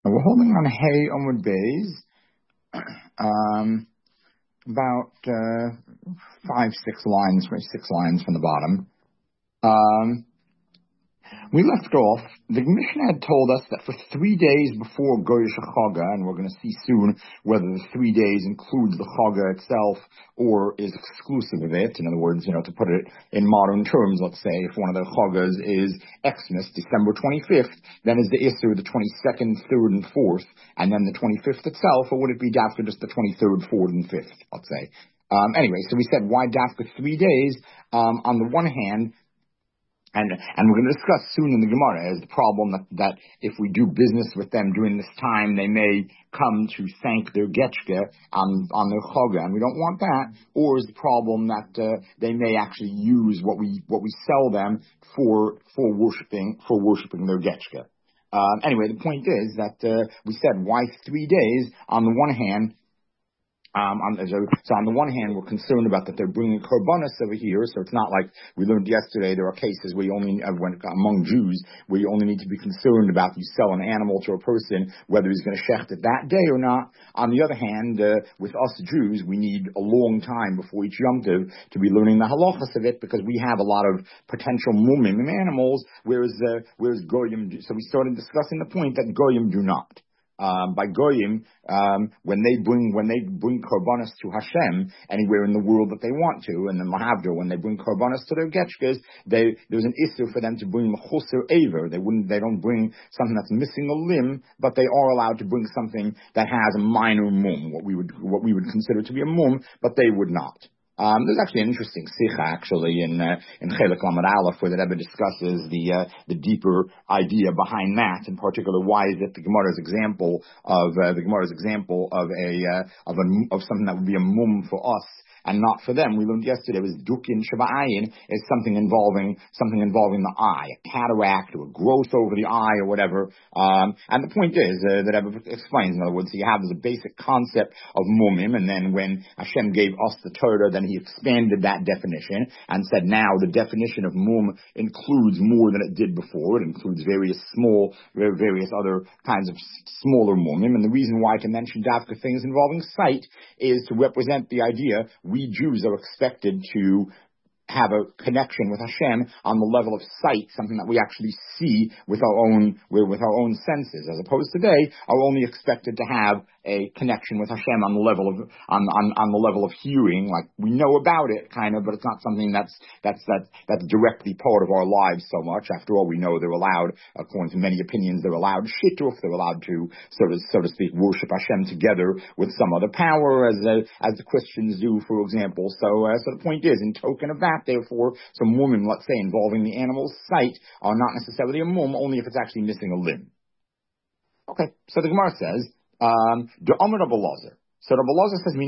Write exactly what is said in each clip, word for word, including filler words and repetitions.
We're holding on Hay Omud Bays, um, about uh, five, six lines, maybe six lines from the bottom. Um, we left off, the Mishnah had told us that for three days before Goyish Chaga, and we're going to see soon whether the three days includes the Chaga itself or is exclusive of it. In other words, you know, to put it in modern terms, let's say if one of the Chagas is Xmas, December twenty-fifth, then is the Isser the twenty-second, third, and fourth, and then the twenty-fifth itself, or would it be after just the twenty-third, fourth, and fifth, let's say. Um, anyway, so we said, why dafka three days? Um, on the one hand, And and we're going to discuss soon in the Gemara is the problem that, that if we do business with them during this time, they may come to thank their getchke on, on their chaga, and we don't want that. Or is the problem that uh, they may actually use what we what we sell them for for worshiping for worshiping their getchke. Um, anyway, the point is that uh, we said why three days. On the one hand. Um, on, so, so on the one hand, we're concerned about that they're bringing korbanos over here, so it's not like we learned yesterday there are cases where you only, uh, when, among Jews, where you only need to be concerned about you sell an animal to a person, whether he's going to shecht it that day or not. On the other hand, uh, with us Jews, we need a long time before each Yom Tov to be learning the halachas of it, because we have a lot of potential mumim in animals, whereas, uh, whereas Goyim do. So we started discussing the point that Goyim do not. Um, by Goyim, um, when they bring when they bring korbanos to Hashem anywhere in the world that they want to, and then Lahavdil, when they bring korbanos to their getchkes, they there's an issue for them to bring mechuser aver. They wouldn't they don't bring something that's missing a limb, but they are allowed to bring something that has a minor mum, what we would what we would consider to be a mum, but they would not. Um, there's actually an interesting sikha actually in uh, in Chelik Lamed Aleph where the Rebbe discusses the uh, the deeper idea behind that. In particular, why is it the Gemara's example of uh, the Gemara's example of a uh, of a of something that would be a mum for us and not for them. We learned yesterday was dukin shaba'ayin is something involving something involving the eye, a cataract or a growth over the eye or whatever. Um, and the point is uh, that Rebbe explains. In other words, so you have this basic concept of mumim, and then when Hashem gave us the Torah, then He expanded that definition and said now the definition of mum includes more than it did before. It includes various small, various other kinds of smaller mumim. And the reason why to mention dafka things involving sight is to represent the idea we Jews are expected to have a connection with Hashem on the level of sight, something that we actually see with our own with our own senses, as opposed to today are only expected to have a connection with Hashem on the level of on, on, on the level of hearing, like we know about it kind of, but it's not something that's that's that that's directly part of our lives so much. After all, we know they're allowed, according to many opinions, they're allowed shituf, they're allowed to so to so to speak worship Hashem together with some other power, as uh, as the Christians do, for example. So uh, so the point is, in token of that, therefore, some women, let's say, involving the animal's sight are not necessarily a mum, only if it's actually missing a limb. Okay, so the Gemara says, um, D'Omer Rabbi Elazar. So Rabbi Elazar says,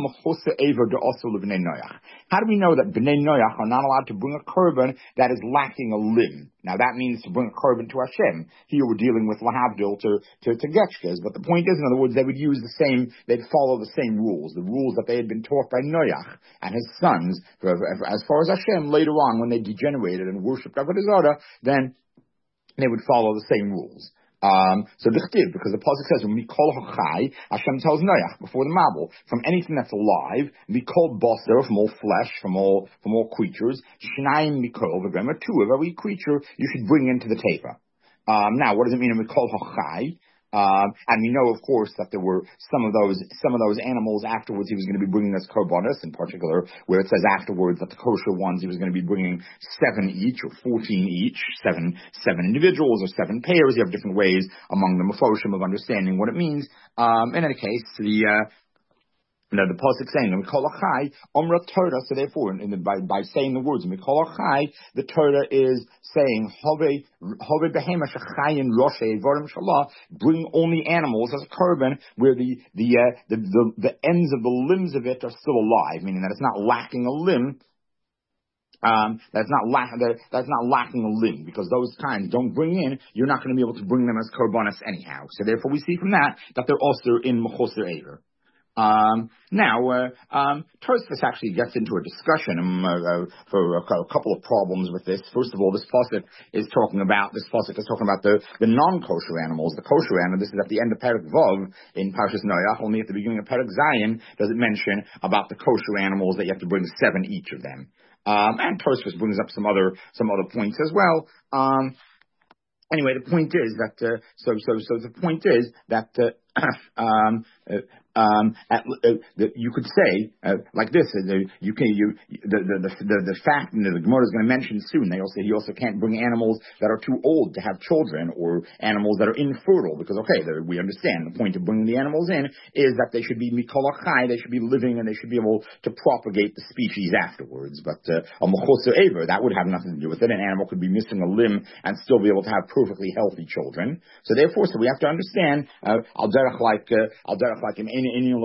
how do we know that Bnei Noach are not allowed to bring a korban that is lacking a limb? Now that means to bring a korban to Hashem. Here we're dealing with Lahavdil to, to, to Getchkes, but the point is, in other words, they would use the same, they'd follow the same rules, the rules that they had been taught by Noach and his sons. For, for, as far as Hashem, later on, when they degenerated and worshipped Avodah Zarah, then they would follow the same rules. Um, so dichtiv, because the pasuk says, "Mikol hachai," Hashem tells Noach before the Mabul, from anything that's alive, mikol basar, from all flesh, from all from all creatures, shnayim mikol v'grema, two of every creature you should bring into the teva. Um, now, what does it mean? Mikol hachai. Um, and we know, of course, that there were some of those some of those animals afterwards he was going to be bringing as korbanos, in particular, where it says afterwards that the kosher ones he was going to be bringing seven each or fourteen each, seven seven individuals or seven pairs. You have different ways among the mefoshim of understanding what it means. Um, in any case, the uh, Now the pasuk saying Mikol Achai Omra Torah. So therefore, in the, by by saying the words Mikol Achai, the Torah is saying Hove Hove Behema Shachayin Roshe Vorim Shalah. Bring only animals as a korban where the the, uh, the the the ends of the limbs of it are still alive, meaning that it's not lacking a limb. Um, that's not la- that, that's not lacking a limb, because those kinds don't bring in. You're not going to be able to bring them as korbanos anyhow. So therefore, we see from that that they're also in mechuser aver. Um, now, uh, um, Tosfos actually gets into a discussion um, uh, uh, for a, a couple of problems with this. First of all, this pasuk is talking about this pasuk is talking about the, the non-kosher animals, the kosher animals. This is at the end of Perek Vav in Parshas Noach. Only at the beginning of Perek Zayin does it mention about the kosher animals that you have to bring seven each of them. Um, and Tosfos brings up some other some other points as well. Um, anyway, the point is that uh, so so so the point is that uh, um, uh, Um, at, uh, the, you could say uh, like this: uh, you can you the the the, the, the fact, and the Gemara is going to mention soon. They also he also can't bring animals that are too old to have children, or animals that are infertile, because okay, we understand the point of bringing the animals in is that they should be mikol achai, they should be living, and they should be able to propagate the species afterwards. But uh, a mechoser aver, that would have nothing to do with it. An animal could be missing a limb and still be able to have perfectly healthy children. So therefore, so we have to understand uh, al derech like uh, al derech like in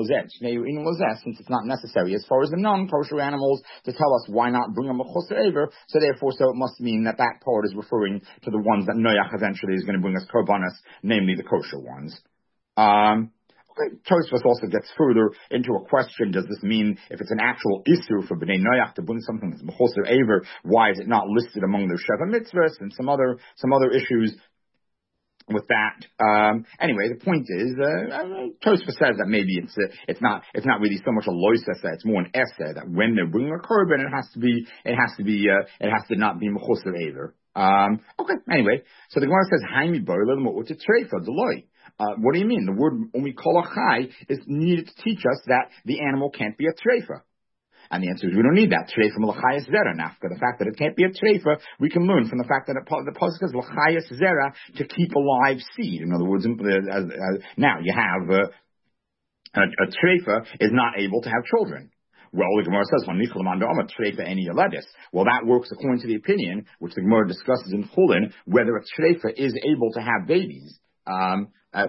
since it's not necessary as far as the non-kosher animals to tell us why not bring a mechusa over. So therefore, so it must mean that that part is referring to the ones that Noach eventually is going to bring us korbanos, namely the kosher ones. Um, okay, Tosfos also gets further into a question: does this mean if it's an actual issue for Bnei Noach to bring something that's mechusa over, why is it not listed among their sheva mitzvahs and some other some other issues with that? Um, anyway, the point is, uh, Tosfos says that maybe it's uh, it's not it's not really so much a lois essay, it's more an essay that when they're bringing a korban, it has to be it has to be uh, it has to not be mechusa either. Um, okay, anyway, so the Gemara says Haimi Boiler to Treifa Deloy. Uh, what do you mean? The word Umi Kolachai is needed to teach us that the animal can't be a treifa. And the answer is we don't need that. Treifa l'chayas zera. Nafka, the fact that it can't be a treifa, we can learn from the fact that it, the pasuk says l'chayas zera, to keep alive seed. In other words, uh, uh, uh, now you have uh, a, a treifa is not able to have children. Well, the Gemara says, well, that works according to the opinion, which the Gemara discusses in Chulin, whether a treifa is able to have babies. Um, uh,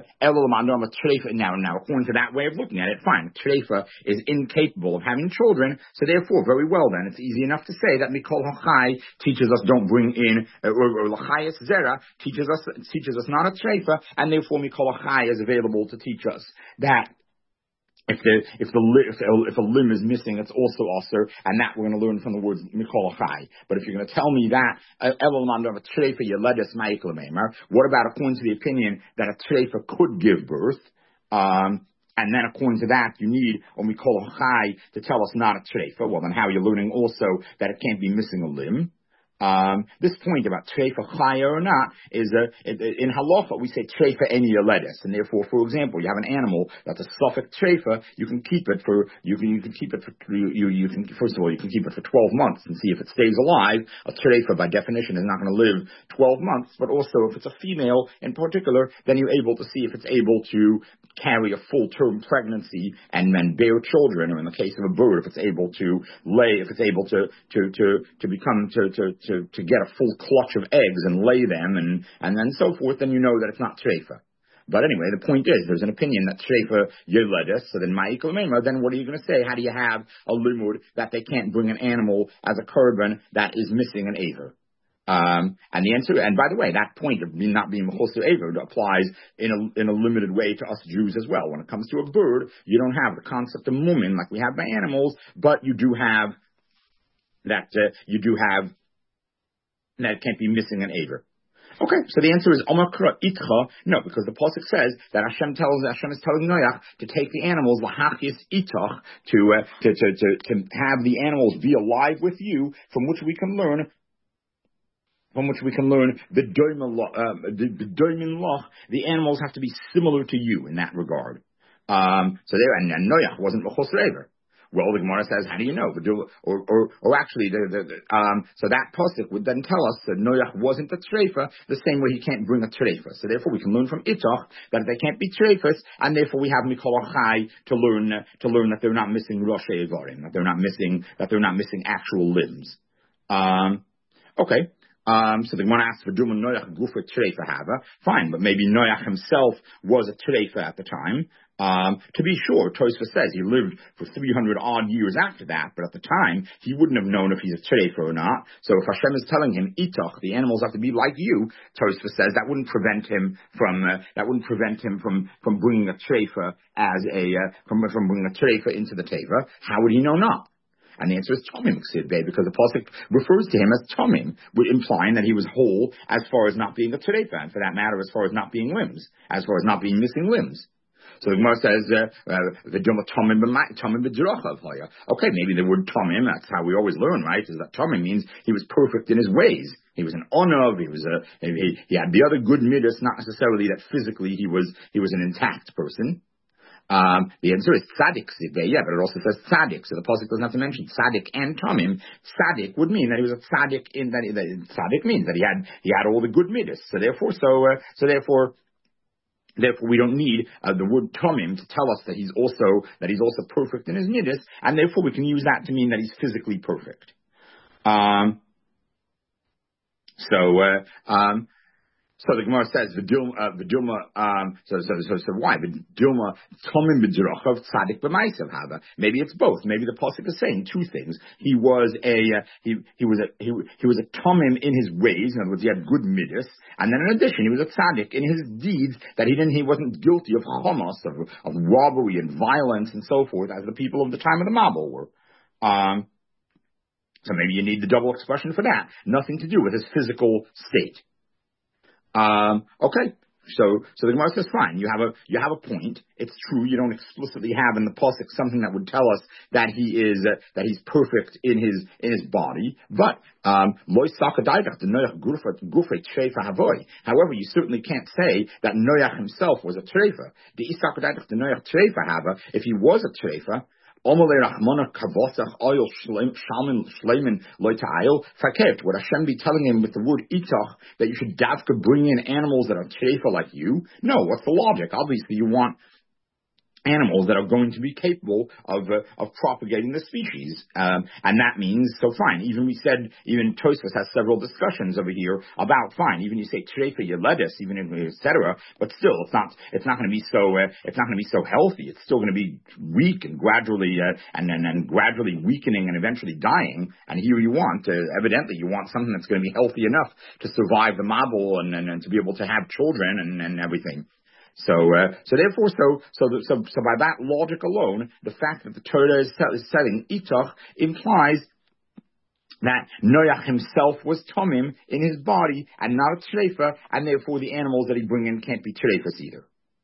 now, now, according to that way of looking at it, fine, treifa is incapable of having children, so therefore, very well then, it's easy enough to say that Mikol Hachai teaches us don't bring in, uh, or, or Lachayas Zera teaches us, teaches us not a treifa, and therefore Mikol Hachai is available to teach us that If the if the if, if a limb is missing, it's also aser, and that we're going to learn from the words mikol achai. But if you're going to tell me that elolman of a treifa yeledes ma'ikol meimer, what about according to the opinion that a treifa could give birth? Um, and then according to that, you need or mikol achai to tell us not a treifa. Well, then how are you learning also that it can't be missing a limb? Um, this point about treifa chaya or not is uh, in halacha we say treifa eni yoledes, and therefore, for example, you have an animal that's a suffix treifa, you can keep it for you can you can keep it for you you can first of all you can keep it for twelve months and see if it stays alive. A treifa by definition is not going to live twelve months, but also if it's a female in particular, then you're able to see if it's able to carry a full term pregnancy and then bear children, or in the case of a bird, if it's able to lay, if it's able to to to to become to to, to To, to get a full clutch of eggs and lay them and, and then so forth, then you know that it's not treifa. But anyway, the point is, there's an opinion that treifa yeledes, so then ma'ikol meimer, then what are you going to say? How do you have a limud that they can't bring an animal as a korban that is missing an aver? Um, and the answer, and by the way, that point of not being mechusa aver applies in a, in a limited way to us Jews as well. When it comes to a bird, you don't have the concept of mumin like we have by animals, but you do have that, uh, you do have that it can't be missing an aver. Okay, so the answer is Omakra Itcha. No, because the pasuk says that Hashem tells Hashem is telling Noach to take the animals lahachis itach to, uh, to to to to have the animals be alive with you, from which we can learn. From which we can learn the doimin loch. Uh, the, the doimin loch. The animals have to be similar to you in that regard. Um, so there, and, and Noach wasn't mechusa aver. Well, the Gemara says, how do you know? Or, or, or actually, the, the, the, um, so that pasuk would then tell us that Noach wasn't a treifa, the same way he can't bring a treifa. So therefore, we can learn from Itach that they can't be treifas, and therefore we have Mikol Achai to learn to learn that they're not missing Roshei Ivarim, that they're not missing that they're not missing actual limbs. Um, okay. Um, so the Gemara asks for Duma Noach Gufa Treifa Hava. Fine, but maybe Noach himself was a Treifa at the time. Um, to be sure, Tosfos says he lived for three hundred odd years after that, but at the time, he wouldn't have known if he's a Treifa or not. So if Hashem is telling him, Itoch, the animals have to be like you, Tosfos says that wouldn't prevent him from, uh, that wouldn't prevent him from, from bringing a Treifa as a, uh, from, from bringing a Treifa into the Teva. How would he know not? And the answer is Tomim Ksivbe, because the Pasuk refers to him as Tomim, implying that he was whole as far as not being a Treifa, and for that matter, as far as not being limbs, as far as not being missing limbs. So the Gemara says, uh, uh, the Tomim b'Dirachav. Okay, maybe the word Tomim, that's how we always learn, right? Is that Tomim means he was perfect in his ways. He was an onav, he was a, he, he had the other good midas, not necessarily that physically he was, he was an intact person. Um, the answer is tzaddik, yeah, but it also says tzaddik, so the pasuk doesn't have to mention tzaddik and Tomim. Tzaddik would mean that he was a tzaddik in that, that tzaddik means that he had, he had all the good midas. So therefore, so, uh, so therefore, Therefore, we don't need uh, the word Tomim to tell us that he's also that he's also perfect in his midas, and therefore we can use that to mean that he's physically perfect. Um, so, uh, um, so the Gemara says the Dilma, the Dilma. Um, so, so, so, so why the Dilma Tomim b'Dirachav Tzadik b'Maisav Hava? Maybe it's both. Maybe the pasuk is saying two things. He was a uh, he he was a he, he was a Tomim in his ways. In other words, he had good midas, and then in addition, he was a tzaddik in his deeds. That he didn't he wasn't guilty of chamas, of of robbery and violence and so forth, as the people of the time of the Mabul were. Um, so maybe you need the double expression for that. Nothing to do with his physical state. Um, okay, so so the Gemara says, fine. You have a you have a point. It's true. You don't explicitly have in the pasuk something that would tell us that he is uh, that he's perfect in his in his body. But um, however, you certainly can't say that Noach himself was a treifa. If he was a treifa. What Hashem be telling him with the word itach that you should dafka bring in animals that are treifa like you? No, what's the logic? Obviously, you want animals that are going to be capable of uh, of propagating the species, um, and that means so fine. Even we said, even Tosfos has several discussions over here about fine. Even you say treifa yeledis, even et cetera. But still, it's not it's not going to be so uh, it's not going to be so healthy. It's still going to be weak and gradually uh, and, and and gradually weakening and eventually dying. And here you want uh, evidently you want something that's going to be healthy enough to survive the mabul and, and, and to be able to have children and, and everything. So, uh, so therefore, so, so, the, so, so by that logic alone, the fact that the Torah is, is setting itach implies that Noach himself was tomim in his body and not a treifa, and therefore the animals that he bring in can't be treifas either.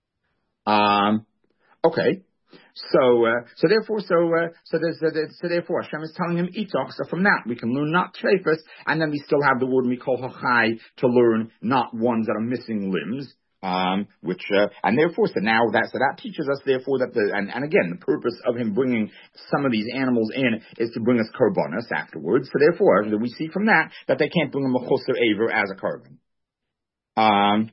Um, okay. So, uh, so therefore, so, uh, so, there's, uh, so therefore, Hashem is telling him itach. So from that, we can learn not treifas, and then we still have the word mikol hachai to learn not ones that are missing limbs. Um, which, uh, and therefore, so now that, so that teaches us, therefore, that the, and, and again, the purpose of him bringing some of these animals in is to bring us korbanos afterwards. So therefore, we see from that, that they can't bring a mechusar aver as a korban. Um,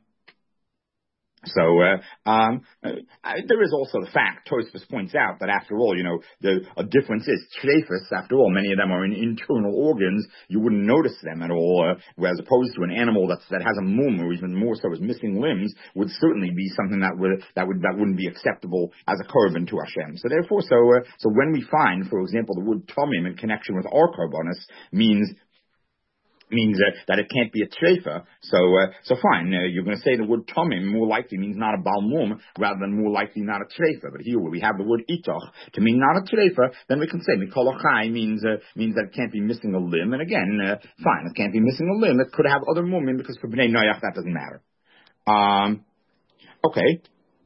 So, uh, um, uh, there is also the fact, Tosfos points out that after all, you know, the a difference is treifas, after all, many of them are in internal organs, you wouldn't notice them at all, uh, whereas opposed to an animal that's, that has a mum, or even more so is missing limbs, would certainly be something that would, that would, that wouldn't be acceptable as a korban to Hashem. So therefore, so, uh, so when we find, for example, the word tomim in connection with our korbanos means means uh, that it can't be a treifa, so uh, so fine, uh, you're going to say the word tomim more likely means not a balmum, rather than more likely not a treifa. But here where we have the word itoch to mean not a treifa, then we can say mikol achai means uh, means that it can't be missing a limb, and again, uh, fine, it can't be missing a limb, it could have other mumim, because for bnei noach that doesn't matter. Um, okay.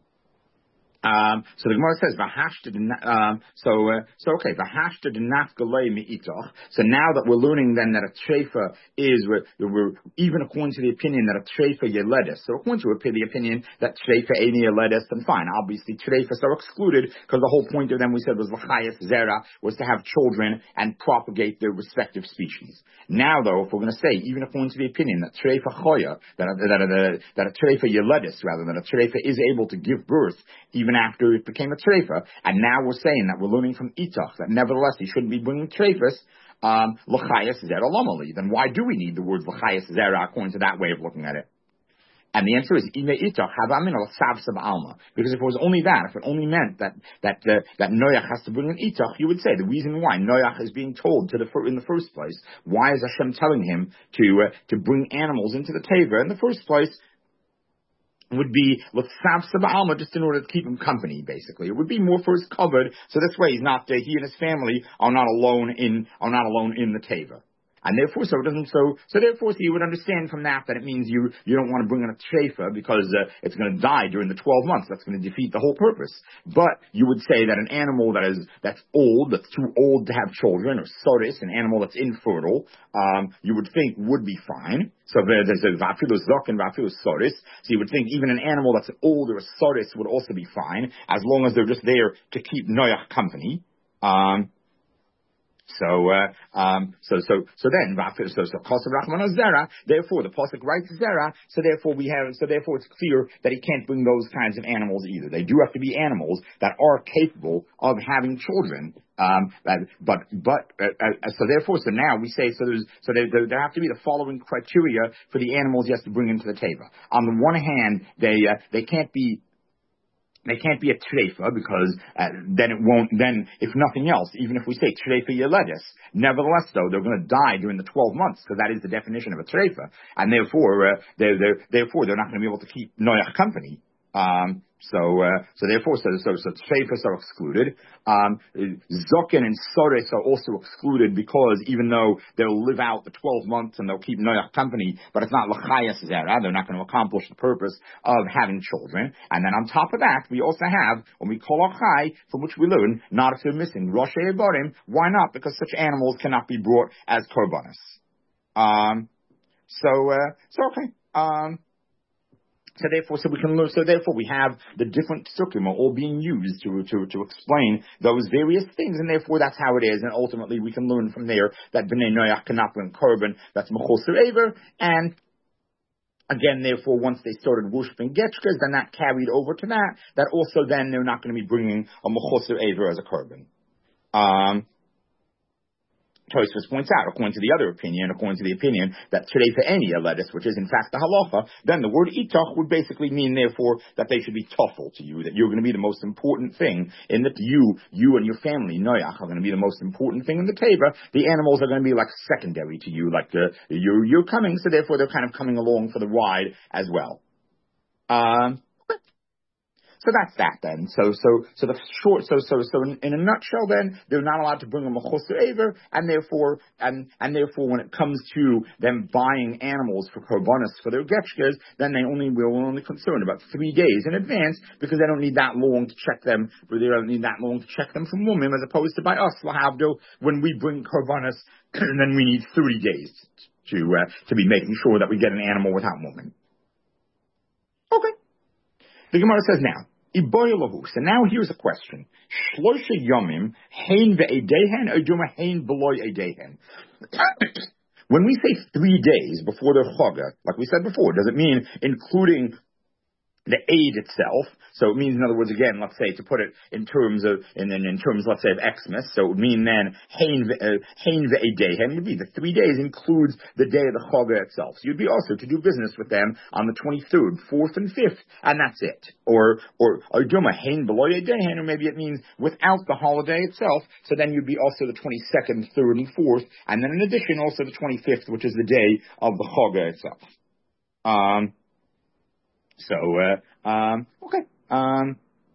Um, so the Gemara says, "V'hashta." Um, so, uh, so okay, "V'hashta denafgalei mi'itoch." So now that we're learning then that a treifa is, we're, we're even according to the opinion that a treifa yeledis. So according to the opinion that treifa ain't yeledis, then fine. Obviously, treifas are excluded because the whole point of them we said was l'chayas zera, was to have children and propagate their respective species. Now, though, if we're going to say even according to the opinion that treifa choya, that a, that a, that a treifa yeledis, rather than a treifa is able to give birth even after it became a treifa, and now we're saying that we're learning from itach that nevertheless he shouldn't be bringing treifas. um, l'chayas zera lomali. Then why do we need the words l'chayas zera according to that way of looking at it? And the answer is alma. Because if it was only that, if it only meant that that uh, that Noach has to bring an itach, you would say the reason why Noach is being told to the in the first place, why is Hashem telling him to uh, to bring animals into the teva in the first place? Would be alma, just in order to keep him company. Basically, it would be more for his covered. So this way, he's not uh, he and his family are not alone in are not alone in the teva. And therefore, so it doesn't. So, so therefore, so you would understand from that that it means you you don't want to bring in a treifa because uh, it's going to die during the twelve months. That's going to defeat the whole purpose. But you would say that an animal that is that's old, that's too old to have children, or soris, an animal that's infertile, um, you would think would be fine. So there's a vafilu zok and vafilu soris. So you would think even an animal that's old or a soris would also be fine as long as they're just there to keep Noach company. Um, So, uh, um, so, so, so then, so, so, Kosav Rachmana Zera, therefore, the Pasuk writes Zera, so therefore we have, so therefore it's clear that he can't bring those kinds of animals either. They do have to be animals that are capable of having children. Um, but, but, uh, uh, so therefore, so now we say, so there's, so there, there have to be the following criteria for the animals he has to bring into the teva. On the one hand, they, uh, they can't be They can't be a treifa because uh, then it won't, then if nothing else, even if we say treifa yeledis, nevertheless though, they're going to die during the twelve months because that is the definition of a treifa. And therefore, uh, they're, they're, therefore they're not going to be able to keep Noach company. Um, so, uh, so therefore, so, so, so treifas are excluded. Um, zokin and sores are also excluded because even though they'll live out the twelve months and they'll keep Noach company, but it's not l'chayas zera, they're not going to accomplish the purpose of having children. And then on top of that, we also have, when we call achai, from which we learn, not if they're missing, roshe ebarim. Why not? Because such animals cannot be brought as korbanos. Um, so, uh, so okay, um, So therefore, so we can learn. So therefore, we have the different psukim are all being used to to to explain those various things, and therefore that's how it is. And ultimately, we can learn from there that bnei Noach cannot bring korban. That's mechosir aver, and again, therefore, once they started worshiping getchkas, then that carried over to that. That also then they're not going to be bringing a mechosir aver as a korban. Um. Tosfos points out, according to the other opinion, according to the opinion that today for any lettuce, which is in fact the halacha, then the word itach would basically mean, therefore, that they should be toughl to you, that you're going to be the most important thing, in that you, you and your family, Noach, are going to be the most important thing in the teva. The animals are going to be like secondary to you, like the, you're, you're coming, so therefore they're kind of coming along for the ride as well. Um, So that's that then. So, so, so the short, so, so, so in, in a nutshell then, they're not allowed to bring a mechosir aver, and therefore, and, and therefore when it comes to them buying animals for korbanos for their getchkas, then they only, we're only concerned about three days in advance, because they don't need that long to check them, or they don't need that long to check them from women, as opposed to by us, lahavdo, when we bring korbanos, and then we need thirty days to, uh, to be making sure that we get an animal without woman. Okay. The Gemara says now, so now here's a question. Shlosha yomim, hein ve'edehen, oduma hein beloy edehen. When we say three days before the Chaga, like we said before, does it mean including the aid itself? So it means, in other words, again, let's say, to put it in terms of, in, in, in terms, let's say, of Xmas, so it would mean then, hein ve'edehen would be the three days includes the day of the Chaga itself. So you'd be also to do business with them on the twenty-third, fourth, and fifth, and that's it. Or, or, or duma hein below edehen, or maybe it means without the holiday itself, so then you'd be also the twenty-second, third, and fourth, and then in addition also the twenty-fifth, which is the day of the Chaga itself. Um, So, uh, um, okay. Um,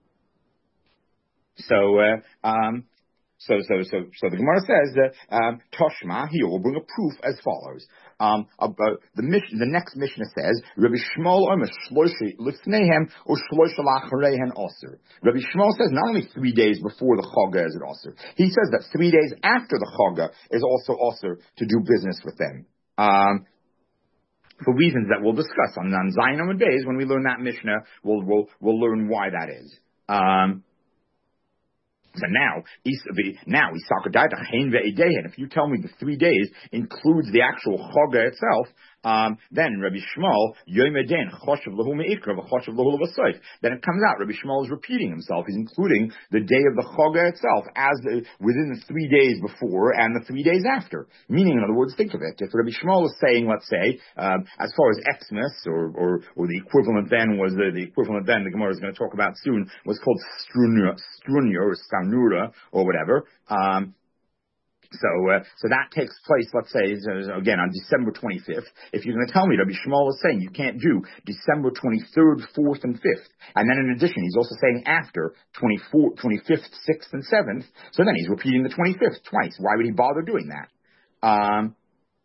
so, uh, um, so, so, so, so the Gemara says that, um, Toshma here will bring a proof as follows. Um, about the mission, the next Mishnah says, Rabbi Shmuel Omer Shloshi Lifneihem or Shloshi Lacharehen Osir. Rabbi Shmuel says not only three days before the Chaga is it Osir, he says that three days after the Chaga is also Osir to do business with them. Um, For reasons that we'll discuss on, on Zion Amud Beis, when we learn that Mishnah, we'll, we'll, we'll learn why that is. Um, so now, now, if you tell me the three days includes the actual Chaga itself, Um, then Rabbi Shmuel, Yom Eden, Choshev Lahu Me'ikra, Choshev Lahu L'Vasayf. Then it comes out, Rabbi Shmuel is repeating himself. He's including the day of the Chaga itself as the, within the three days before and the three days after. Meaning, in other words, think of it. If Rabbi Shmuel is saying, let's say, um, as far as Xmas, or, or, or the equivalent then was, the, the equivalent then the Gemara is going to talk about soon, was called Strunya, Strunya or Stanura, or whatever. Um, So, uh, so that takes place, let's say, uh, again, on December twenty-fifth. If you're going to tell me Rabbi Shmuel is saying you can't do December twenty-third, fourth, and fifth, and then in addition, he's also saying after twenty-fourth, twenty-fifth, sixth, and seventh, so then he's repeating the twenty-fifth twice. Why would he bother doing that? Um,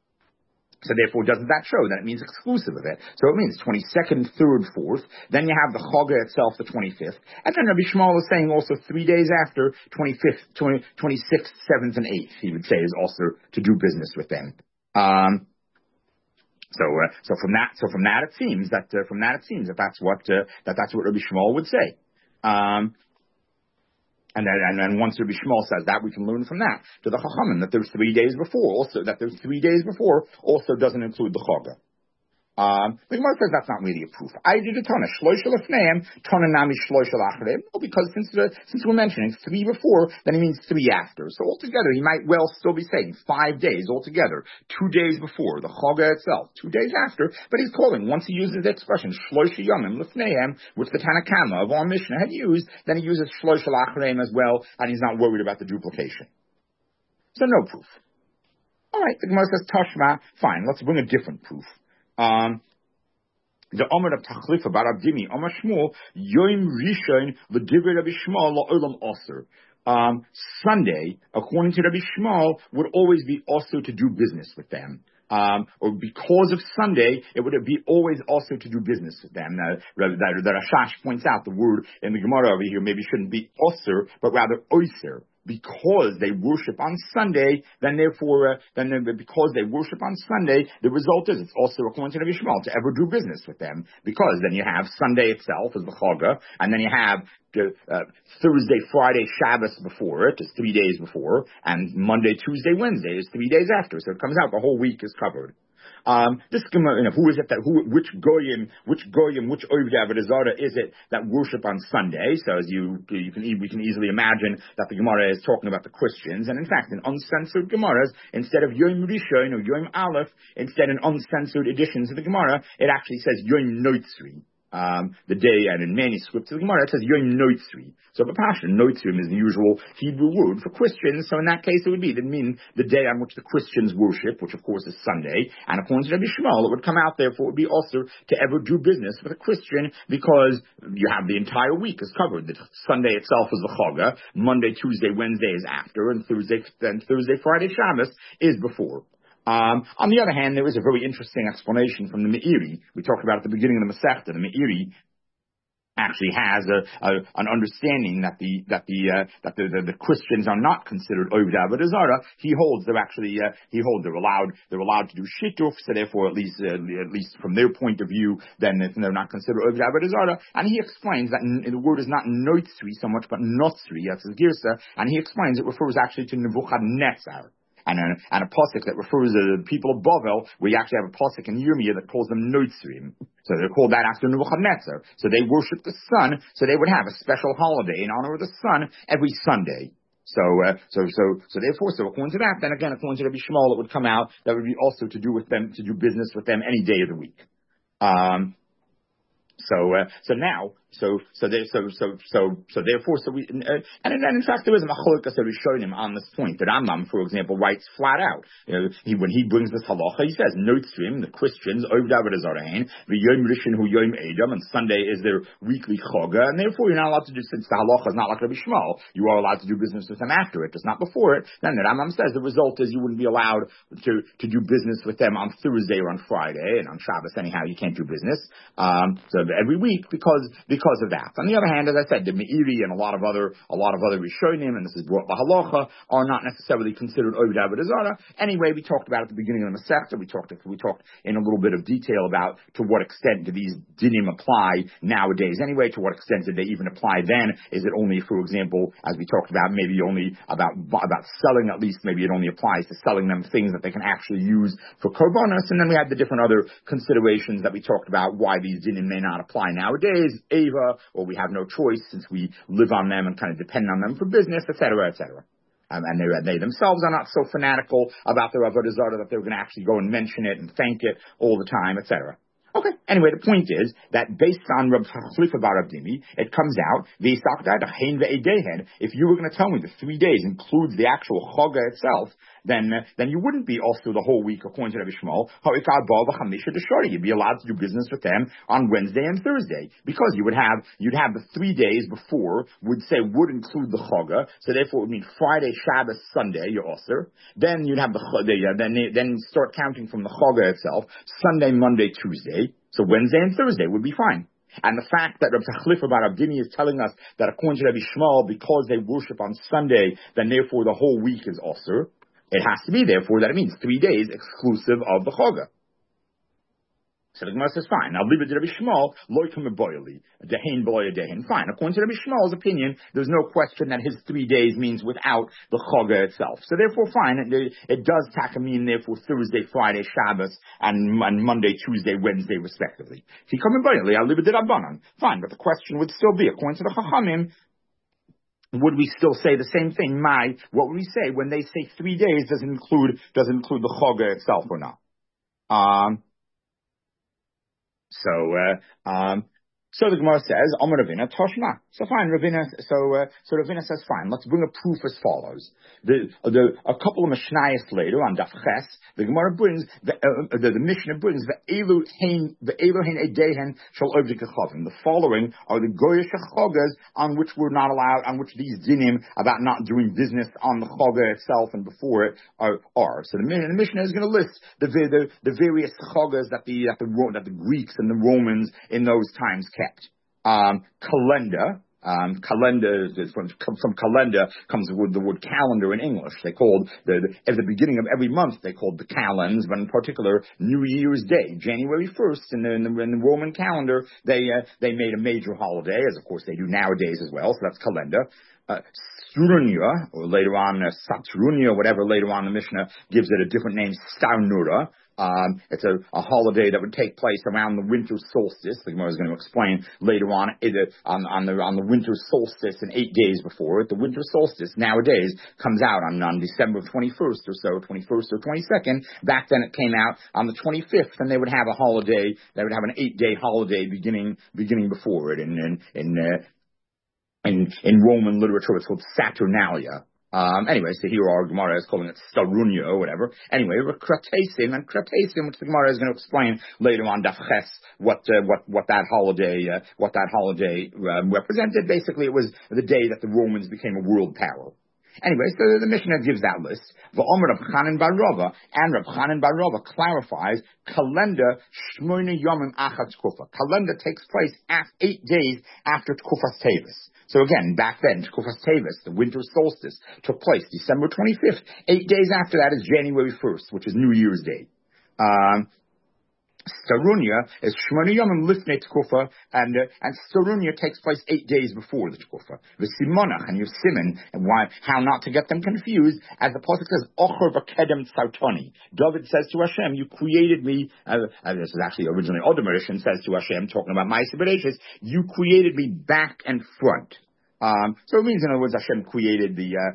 So therefore, doesn't that show that it means exclusive of it? So it means twenty-second, third, fourth. Then you have the Chaga itself, the twenty-fifth. And then Rabbi Shmuel is saying also three days after, twenty-fifth, twenty, twenty-sixth, seventh, and eighth, he would say, is also to do business with them. Um, so, uh, so from that, so from that it seems that, uh, from that it seems that that's what, uh, that that's what Rabbi Shmuel would say. Um, And then, and then once Rabbi Shmuel says that, we can learn from that to the Chachamim that there's three days before. Also, that there's three days before also doesn't include the Chaga. Um, the Gemara says that's not really a proof. I did a ton of shloishel afneim, ton of nami shloishel achreim. No, because since uh, since we're mentioning three before, then it means three after. So altogether, he might well still be saying five days altogether. Two days before the Chaga itself, two days after. But he's calling once he uses the expression shloishel yomim lefneim, which the Tanakama of our Mishnah had used, then he uses shloishel achreim as well, and he's not worried about the duplication. So no proof. All right, the Gemara says Tashma. Fine, let's bring a different proof. Um, the Omer of Tachlifa bar Abdimi, Omer Shmuel, Yom Rishon, the Divrei Rabbi Shmuel, La'olam Osir. Um, Sunday, according to Rabbi Shmuel, would always be also to do business with them. Um, or because of Sunday, it would be always also to do business with them. Now, that, that Rashash points out the word in the Gemara over here maybe shouldn't be Osir, but rather Oiser. Because they worship on Sunday, then therefore, uh, then uh, because they worship on Sunday, the result is it's also according to Rabbi Shmuel to ever do business with them. Because then you have Sunday itself as the Chaga, and then you have the, uh, Thursday, Friday, Shabbos before it, is three days before, and Monday, Tuesday, Wednesday is three days after. So it comes out the whole week is covered. Um, this you know, who is it that who which goyim which goyim which Ovdei Avodah Zarah is it that worship on Sunday? So as you you can we can easily imagine that the Gemara is talking about the Christians, and in fact in uncensored Gemaras instead of Yom Rishon or Yom Aleph, instead in uncensored editions of the Gemara it actually says Yom Noitzri. Um, the day, and in manuscripts of the Gemara, it says Yom Noitzri. So, B'Pashto, Noitzrim is the usual Hebrew word for Christians, so in that case it would be, it would mean the day on which the Christians worship, which of course is Sunday, and according to Rabbi Shmuel, it would come out, therefore, it would be also to ever do business with a Christian, because you have the entire week is covered. The Sunday itself is the Chaga, Monday, Tuesday, Wednesday is after, and Thursday, then Thursday, Friday, Shabbos is before. Um, on the other hand, there is a very interesting explanation from the Meiri. We talked about at the beginning of the Masechta. The Meiri actually has a, a, an understanding that the that the uh, that the, the, the Christians are not considered Ovdei Avodah Zarah. He holds they're actually uh, he holds they're allowed they're allowed to do shituf. So therefore, at least uh, at least from their point of view, then they're not considered Ovdei Avodah Zarah. And he explains that n- the word is not noitzri so much, but notzri. That's his girsa. And he explains it refers actually to Nebuchadnezzar. And a, and a pasuk that refers to the people of Bavel, where you actually have a pasuk in Yirmiyah that calls them Noitzrim. So they're called that after Nebuchadnezzar. So they worship the sun, so they would have a special holiday in honor of the sun every Sunday. So, uh, so, so, so therefore, so according to that, then again, according to Rabbi Shmuel, it would come out that would be also to do with them, to do business with them any day of the week. Um, so, uh, so now, So, so, there, so, so, so, so, therefore, so we, uh, and then in fact there is a machlokas that is showing him on this point. That Rambam, for example, writes flat out. You know, he, when he brings this halacha, he says, Noitzrim, the Christians, Ovdei Avodah Zarah, the Yom Rishon hu Yom Edom, and Sunday is their weekly chaga, and therefore you're not allowed to do, since the halacha is not like Rabbi Shmuel, you are allowed to do business with them after it, just not before it. Then the Rambam says the result is you wouldn't be allowed to, to do business with them on Thursday or on Friday, and on Shabbos anyhow you can't do business. Um, so every week because because of that. On the other hand, as I said, the Meiri and a lot of other a lot of other Rishonim, and this is brought by Halacha, are not necessarily considered Oved Avodah Zarah. Anyway, we talked about at the beginning of the Masechta. We talked we talked in a little bit of detail about to what extent do these dinim apply nowadays. Anyway, to what extent did they even apply then? Is it only, for example, as we talked about, maybe only about about selling? At least maybe it only applies to selling them things that they can actually use for korbanos. And then we had the different other considerations that we talked about why these dinim may not apply nowadays, Ava, or we have no choice since we live on them and kind of depend on them for business, et cetera, et cetera. Um, and they, they themselves are not so fanatical about their avodah zarah that they're going to actually go and mention it and thank it all the time, et cetera. Okay. Anyway, the point is that based on Reb Chalifa bar Abdimi, it comes out, if you were going to tell me the three days includes the actual Chaga itself, then uh, then you wouldn't be also the whole week according to Rabbi Shmuel. You'd be allowed to do business with them on Wednesday and Thursday because you would have you'd have the three days before would say would include the Chaga, so therefore it would mean Friday, Shabbos, Sunday, you're also. Then you'd have the, the uh, then then start counting from the Chaga itself, Sunday, Monday, Tuesday. So Wednesday and Thursday would be fine. And the fact that Reb Chalifa bar Abdimi is telling us that according to Rabbi Shmuel, because they worship on Sunday, then therefore the whole week is also. It has to be, therefore, that it means three days exclusive of the Chaga. So the Gemara says, fine. Now, leave it to Rabbi Shmuel, loikum eboyali, dehin beloy dehin. Fine. According to Rabbi Shmuel's opinion, there's no question that his three days means without the Chaga itself. So therefore, fine. It, it does taka mean, therefore, Thursday, Friday, Shabbos, and, and Monday, Tuesday, Wednesday, respectively. If you come eboyali, I'll leave it to Rabbanan. Fine. But the question would still be, according to the Chachamim, would we still say the same thing? My, what would we say when they say three days doesn't include doesn't include the Chaga itself or not? Um. So, uh, um. So the Gemara says, Amar Ravina Toshma. So fine, Ravina. So, uh, so Ravina says, fine. Let's bring a proof as follows. The, the a couple of Mishnayos later on Daf Ches, the Gemara brings the uh, the, the Mishnah brings the Elu Hein the Elu Hein Edehen Shal Ovdik Chavim. The following are the Goyish Chagas on which we're not allowed, on which these dinim about not doing business on the Chaga itself and before it are. are. So the, the Mishnah is going to list the the the various Chagas that the that the that the Greeks and the Romans in those times kept. Um, calendar, um, calendar is from, from calendar comes with the word calendar in English. They called the, the, at the beginning of every month they called the calends, but in particular New Year's Day, January first, in the, in the, in the Roman calendar they uh, they made a major holiday, as of course they do nowadays as well. So that's calendar. Uh, Strunya, or later on uh, Satrunya, whatever later on the Mishnah gives it a different name, Starnura. Um, it's a, a holiday that would take place around the winter solstice. The Gemara is going to explain later on, it, on, on the on the winter solstice and eight days before it. The winter solstice nowadays comes out on, on December twenty-first or so, twenty-first or twenty-second. Back then it came out on the twenty-fifth, and they would have a holiday. They would have an eight-day holiday beginning beginning before it. And in in uh, in, in Roman literature, it's called Saturnalia. Um, anyway, so here our Gemara is calling it Starunya or whatever. Anyway, Kratesim and Kratesim, which the Gemara is going to explain later on Daf Ches, what uh, what what that holiday uh, what that holiday um, represented. Basically, it was the day that the Romans became a world power. Anyway, so the Mishnah gives that list. V'omer Reb Chanan bar Rava, and Reb Chanan bar Rava clarifies, Kalenda shmoina yomim achat tkufa. Kalenda takes place after eight days after Tkufas Tevis. So again, back then, Tkufas Tevis, the winter solstice, took place December twenty-fifth. Eight days after that is January first, which is New Year's Day. Um, Starunya is Shmona Yomim Lifnei Tkufa, and uh, and Starunya takes place eight days before the Tkufa. V'simonach, and your simon, and why, how not to get them confused, as the pasuk says, Ochor v'kedem tzartoni. David says to Hashem, you created me, uh, uh, this is actually originally Odemerish, and says to Hashem, talking about Ma'aseh Bereshis, you created me back and front. Um, so it means, in other words, Hashem created the, uh,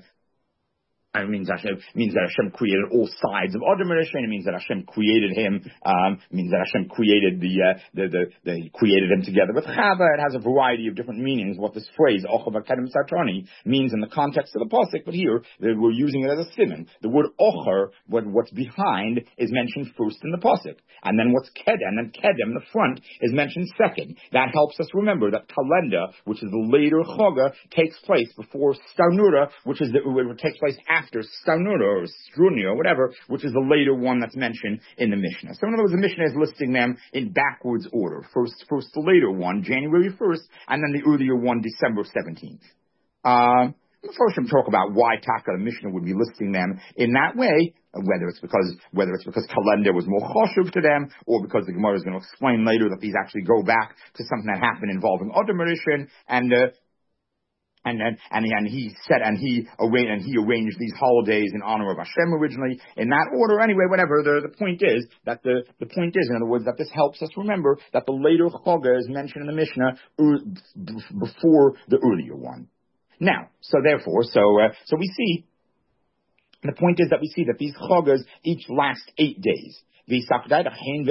It means Hashem, it means that Hashem created all sides of Adam Rishon. It means that Hashem created him. Um, it means that Hashem created the, uh, the, the, the, created him together with Chava. It has a variety of different meanings. What this phrase Ochav Kedem Satrani means in the context of the pasuk, but here we're using it as a simon. The word Ocher, what, what's behind, is mentioned first in the pasuk, and then what's Kedem, and then Kedem, the front, is mentioned second. That helps us remember that Kalenda, which is the later Chaga, takes place before Starnura, which is the, which takes place after. after Stanura or Strunia or whatever, which is the later one that's mentioned in the Mishnah. So in other words, the Mishnah is listing them in backwards order. First, first the later one, January first, and then the earlier one, December seventeenth. Um, First, I'm talk about why Taka the Mishnah would be listing them in that way, whether it's because whether it's because calendar was more choshev to them, or because the Gemara is going to explain later that these actually go back to something that happened involving other Mauritian, and uh, and and and and he said and he arranged and he arranged these holidays in honor of Hashem originally in that order. Anyway, whatever. The the point is that the the point is, in other words, that this helps us remember that the later Chaga is mentioned in the Mishnah before the earlier one. Now, so therefore, so uh, so we see, the point is that we see that these chagas each last eight days. Now,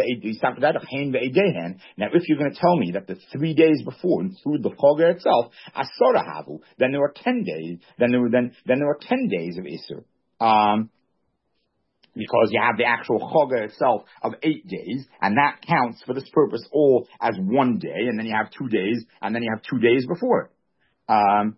if you're going to tell me that the three days before include the chaga itself, asora havu, then there are ten days. Then there then then there are ten days of isur. Um, because you have the actual chaga itself of eight days, and that counts for this purpose all as one day, and then you have two days, and then you have two days before it. Um,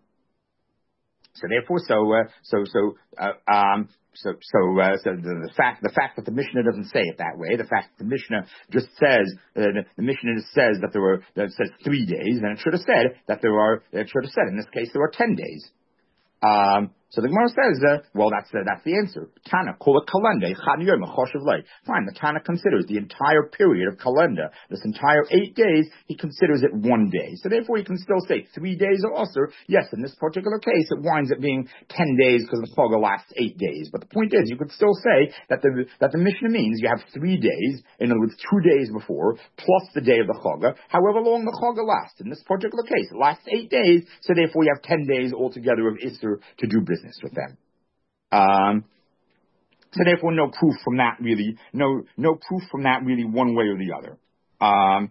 So therefore, so uh, so so uh, um, so so uh, so the, the fact the fact that the Mishnah doesn't say it that way, the fact that the Mishnah just says uh, the, the Mishnah just says that there were that it says three days, and it should have said that there are it should have said in this case there are ten days. Um, so the Gemara says, uh, well, that's uh, that's the answer. Tana call it kalenda. Fine, the Tana considers the entire period of kalenda, this entire eight days, he considers it one day. So therefore, he can still say three days or also. Yes, in this particular case, it winds up being ten days because the chaga lasts eight days. But the point is, you could still say that the that the Mishnah means you have three days, in other words, two days before plus the day of the chaga, however long the chaga lasts. In this particular case, it lasts eight days, so therefore you have ten days altogether of Isser to do business with them. Um, so therefore, no proof from that really, no no proof from that really one way or the other. Um,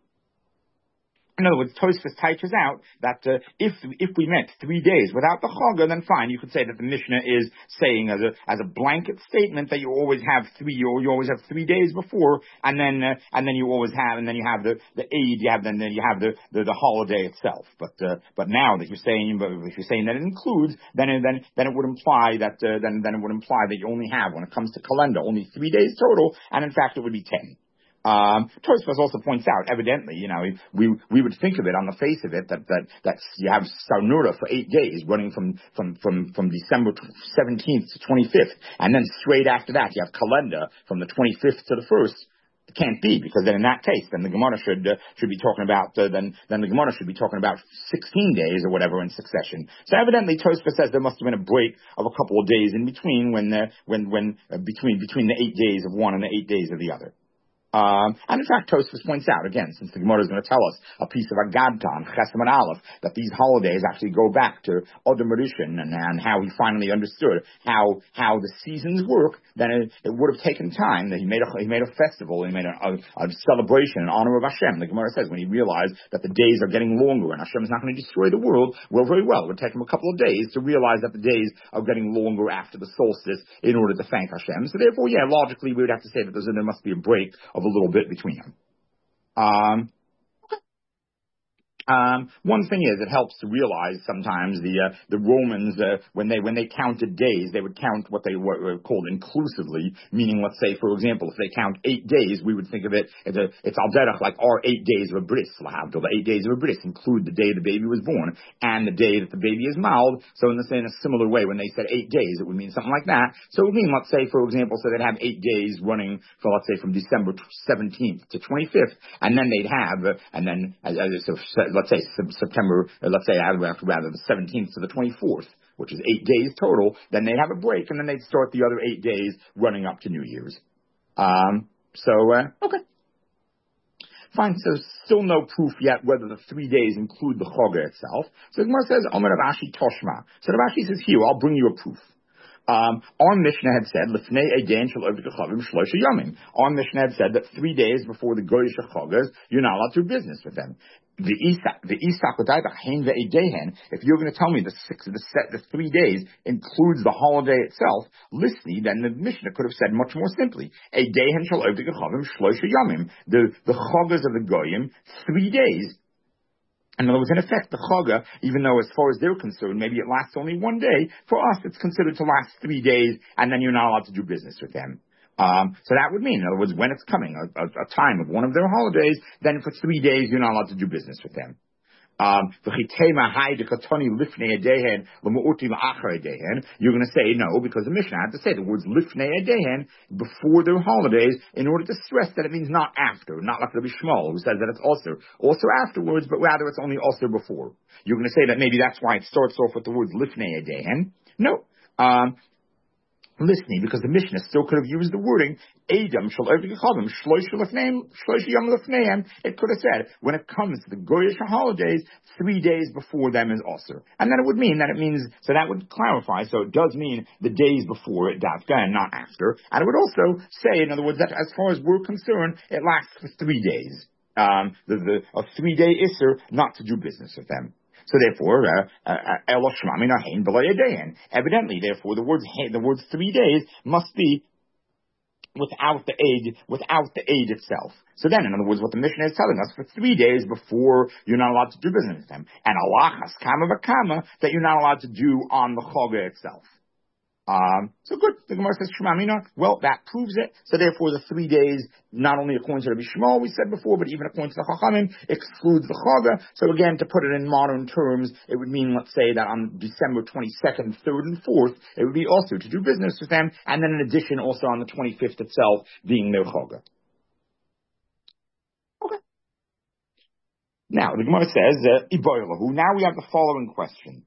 In other words, Tosfos teaches out that uh, if if we meant three days without the chaga, then fine. You could say that the Mishnah is saying as a as a blanket statement that you always have three, or you always have three days before, and then uh, and then you always have, and then you have the the Eid, you have then then you have the, the, the holiday itself. But uh, but now that you're saying, but if you're saying that it includes, then it, then then it would imply that uh, then then it would imply that you only have, when it comes to calendar, only three days total, and in fact it would be ten. Um, Tosfos also points out, evidently, you know, we we would think of it on the face of it that that that you have Sarnura for eight days, running from from from from December seventeenth to twenty-fifth, and then straight after that you have calendar from the twenty-fifth to the first. It can't be, because then in that case, then the Gemara should uh, should be talking about uh, then then the Gemara should be talking about sixteen days or whatever in succession. So evidently, Tosfos says there must have been a break of a couple of days in between when uh, when when uh, between between the eight days of one and the eight days of the other. Um, and in fact, Tosfos points out, again, since the Gemara is going to tell us a piece of Agadta on Chesem and Aleph, that these holidays actually go back to Adam Rishon and, and how he finally understood how how the seasons work, then it, it would have taken time. That he made a he made a festival, he made a, a, a celebration in honor of Hashem. The Gemara says when he realized that the days are getting longer and Hashem is not going to destroy the world, well, very well, it would take him a couple of days to realize that the days are getting longer after the solstice in order to thank Hashem. So therefore, yeah, logically, we would have to say that there's, there must be a break of a little bit between them. Um, Um, one thing is, it helps to realize sometimes the uh, the Romans uh, when they when they counted days, they would count what they were, were called inclusively, meaning, let's say, for example, if they count eight days, we would think of it as a it's al derech, like our eight days of a bris, lahavdil. The eight days of a bris include the day the baby was born and the day that the baby is mauled. So in, the, in a similar way, when they said eight days, it would mean something like that. So it would mean, let's say, for example, so they'd have eight days running for, let's say, from December seventeenth to twenty-fifth, and then they'd have uh, and then uh, so, let's say September, let's say rather the seventeenth to the twenty-fourth, which is eight days total, then they'd have a break, and then they'd start the other eight days running up to New Year's. Um, so, uh, okay. Fine, so still no proof yet whether the three days include the Chaga itself. So the Gemara says, Omer Rav Ashi Toshma. So Rav Ashi says, here, I'll bring you a proof. Um, our Mishnah had said, our Mishnah had said that three days before the Goyish Chagas, you're not allowed to do business with them. The if you're going to tell me the six, the set, the three days includes the holiday itself, listen, then the Mishnah could have said much more simply, a dehen shall the the Chagas of the Goyim, three days In other words, in effect, the chaga, even though as far as they're concerned, maybe it lasts only one day, for us it's considered to last three days, and then you're not allowed to do business with them. Um, so that would mean, in other words, when it's coming, a, a, a time of one of their holidays, then for three days you're not allowed to do business with them. Um, you're going to say no, because the Mishnah had to say the words lifnei adehen before their holidays in order to stress that it means not after, not like Rabbi Shmuel who says that it's also also afterwards, but rather it's only also before. You're going to say that maybe that's why it starts off with the words lifnei adehen. No. Um, Listening, because the Mishnah still could have used the wording Adam shall overcome shlosh yom lefneim. It could have said when it comes to the Goyish holidays, three days before them is also, and then it would mean that it means so that would clarify. So it does mean the days before it dafka and not after, and it would also say, in other words, that as far as we're concerned, it lasts for three days. Um, the, the a three day isser not to do business with them. So therefore, uh, uh, evidently, therefore, the words the words three days must be without the aid, without the aid itself. So then, in other words, what the Mishnah is telling us, for three days before you're not allowed to do business with them, and alachas kama v'kama that you're not allowed to do on the chaga itself. Um, so good. The Gemara says, Shema Mina. Well, that proves it. So therefore, the three days, not only according to Rabbi Shmuel, we said before, but even according to the Chachamim, excludes the Chaga. So again, to put it in modern terms, it would mean, let's say, that on December twenty-second, third, and fourth, it would be also to do business with them, and then in addition, also on the twenty-fifth itself, being their Chaga. Okay. Now, the Gemara says, uh, Iboilahu. Now we have the following question.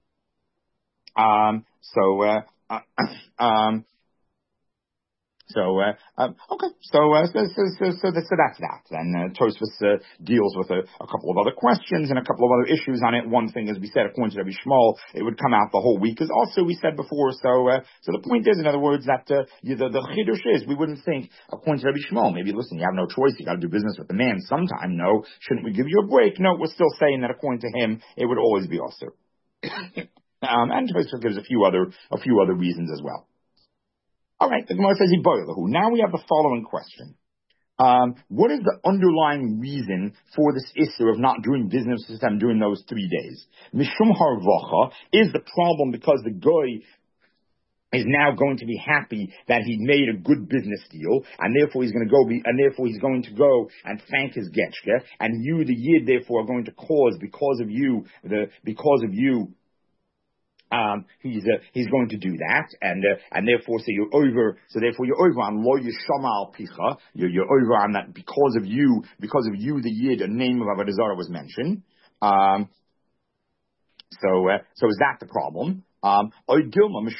Um, so, uh, Uh, um, so, uh, um, okay, so, uh, so, so, so, so, so that's that. And, uh, Tosfos, uh, deals with a, a couple of other questions and a couple of other issues on it. One thing, as we said, according to Rabbi Shmuel, it would come out the whole week, as also we said before. So, uh, so the point is, in other words, that, uh, you, the, the chidush is, we wouldn't think, according to Rabbi Shmuel, maybe, listen, you have no choice, you gotta do business with the man sometime. No, shouldn't we give you a break? No, we're still saying that according to him, it would always be also. Um, and Tosfos gives a few other a few other reasons as well. All right, the Gemara says Iboilahu. Now we have the following question: um, what is the underlying reason for this issue of not doing business with them during those three days? Mishum harvacha, is the problem because the goy is now going to be happy that he made a good business deal, and therefore he's going to go be, and therefore he's going to go and thank his getchke, and you, the yid, therefore are going to cause because of you the because of you. Um, he's uh, he's going to do that, and uh, and therefore, so you're over. So therefore, you're over on lo yishama al picha. You're, you're over on that because of you, because of you, the yid, a name of Avodah Zarah was mentioned. Um, so uh, so is that the problem? Um, or maybe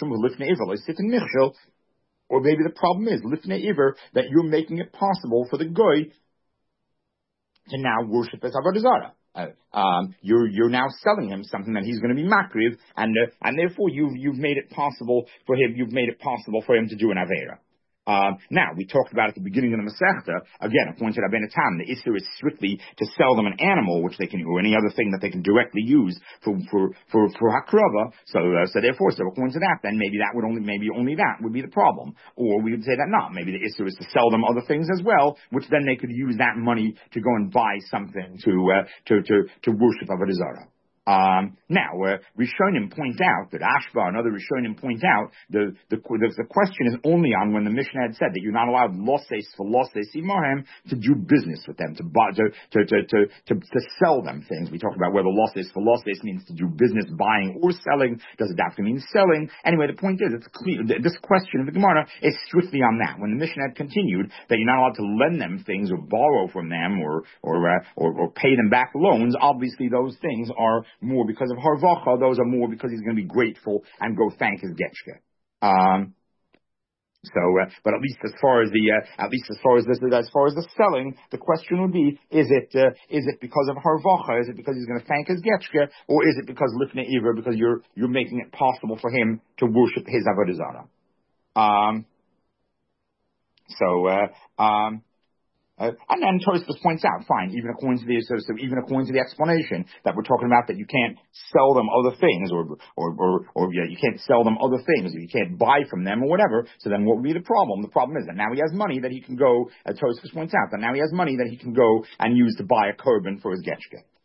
the problem is lifnei iver, that you're making it possible for the goy to now worship as Avodah Zarah. Uh, um, you're you're now selling him something that he's going to be makriv, and uh, and therefore you've you've made it possible for him. You've made it possible for him to do an avera. Um, now, we talked about at the beginning of the Masechta, again, according to Rabbeinu Tam, the issue is strictly to sell them an animal, which they can, or any other thing that they can directly use for, for, for, for Hakrava. So, uh, so therefore, so according to that, then maybe that would only, maybe only that would be the problem. Or we would say that not. Maybe the issue is to sell them other things as well, which then they could use that money to go and buy something to, uh, to, to, to worship Avodah Zarah. Um, now, uh, Rishonim point out that Ashba and other Rishonim point out the, the the the question is only on when the Mishnah had said that you're not allowed losses for losses imahem to do business with them, to buy, to, to, to, to, to, to sell them things. We talked about whether losses for losses means to do business buying or selling. Does it have to mean selling? Anyway, the point is, it's clear, this question of the Gemara is strictly on that. When the Mishnah had continued that you're not allowed to lend them things or borrow from them or, or, uh, or, or pay them back loans, obviously those things are more because of harvacha, those are more because he's going to be grateful and go thank his getchke. Um, so, uh, but at least as far as the, uh, at least as far as this, as far as the selling, the question would be: Is it, uh, is it because of harvacha? Is it because he's going to thank his getchke, or is it because lifnei iver, because you're you're making it possible for him to worship his avodah zarah? Um, so, uh, um. Uh, and then Tosfos points out, fine, even according to the so, so even according to the explanation that we're talking about, that you can't sell them other things, or or or, or yeah, you can't sell them other things, or you can't buy from them, or whatever. So then, what would be the problem? The problem is that now he has money that he can go, as Tosfos points out, that now he has money that he can go and use to buy a korban for his getchke.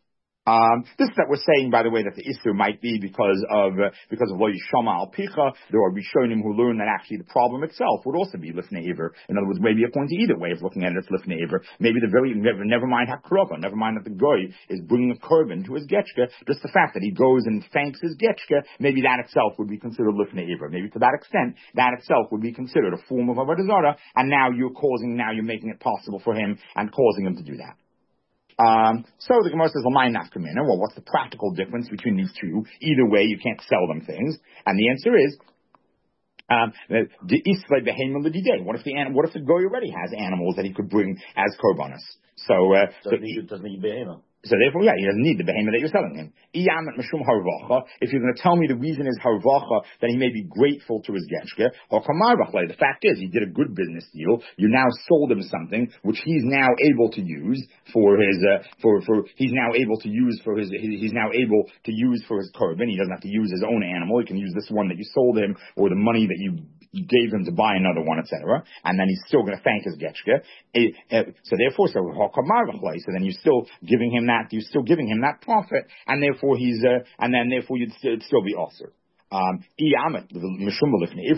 Um, this is that we're saying, by the way, that the Isser might be because of uh, because of Lo Yishama Al Picha. There are Rishonim who learn that actually the problem itself would also be Lifnei Iver. In other words, maybe according to either way of looking at it, it's Lifnei Iver. Maybe the very never, never mind Hakrova, never mind that the Goy is bringing a korban to his Getchka. Just the fact that he goes and thanks his Getchka, maybe that itself would be considered Lifnei Iver. Maybe to that extent, that itself would be considered a form of Avodah Zarah. And now you're causing, now you're making it possible for him and causing him to do that. Um, so the Gemara says, "L'may nafkamina." Well, what's the practical difference between these two? Either way, you can't sell them things. And the answer is, um, the isle behema l'didei. What if the what if the goy already has animals that he could bring as korbanos? So, uh, doesn't so he doesn't need behema. So therefore, yeah, he doesn't need the behemoth that you're selling him. If you're going to tell me the reason is harvacha, that he may be grateful to his getchke, or kamarvachle, the fact is he did a good business deal. You now sold him something which he's now able to use for his, uh, for, for, he's now able to use for his, he's now able to use for his korban. He doesn't have to use his own animal. He can use this one that you sold him, or the money that you you gave him to buy another one, et cetera, and then he's still going to thank his getchke. So therefore, so so then you're still giving him that, you're still giving him that profit, and therefore he's, uh, and then therefore you'd still, it'd still be also. Um, mishum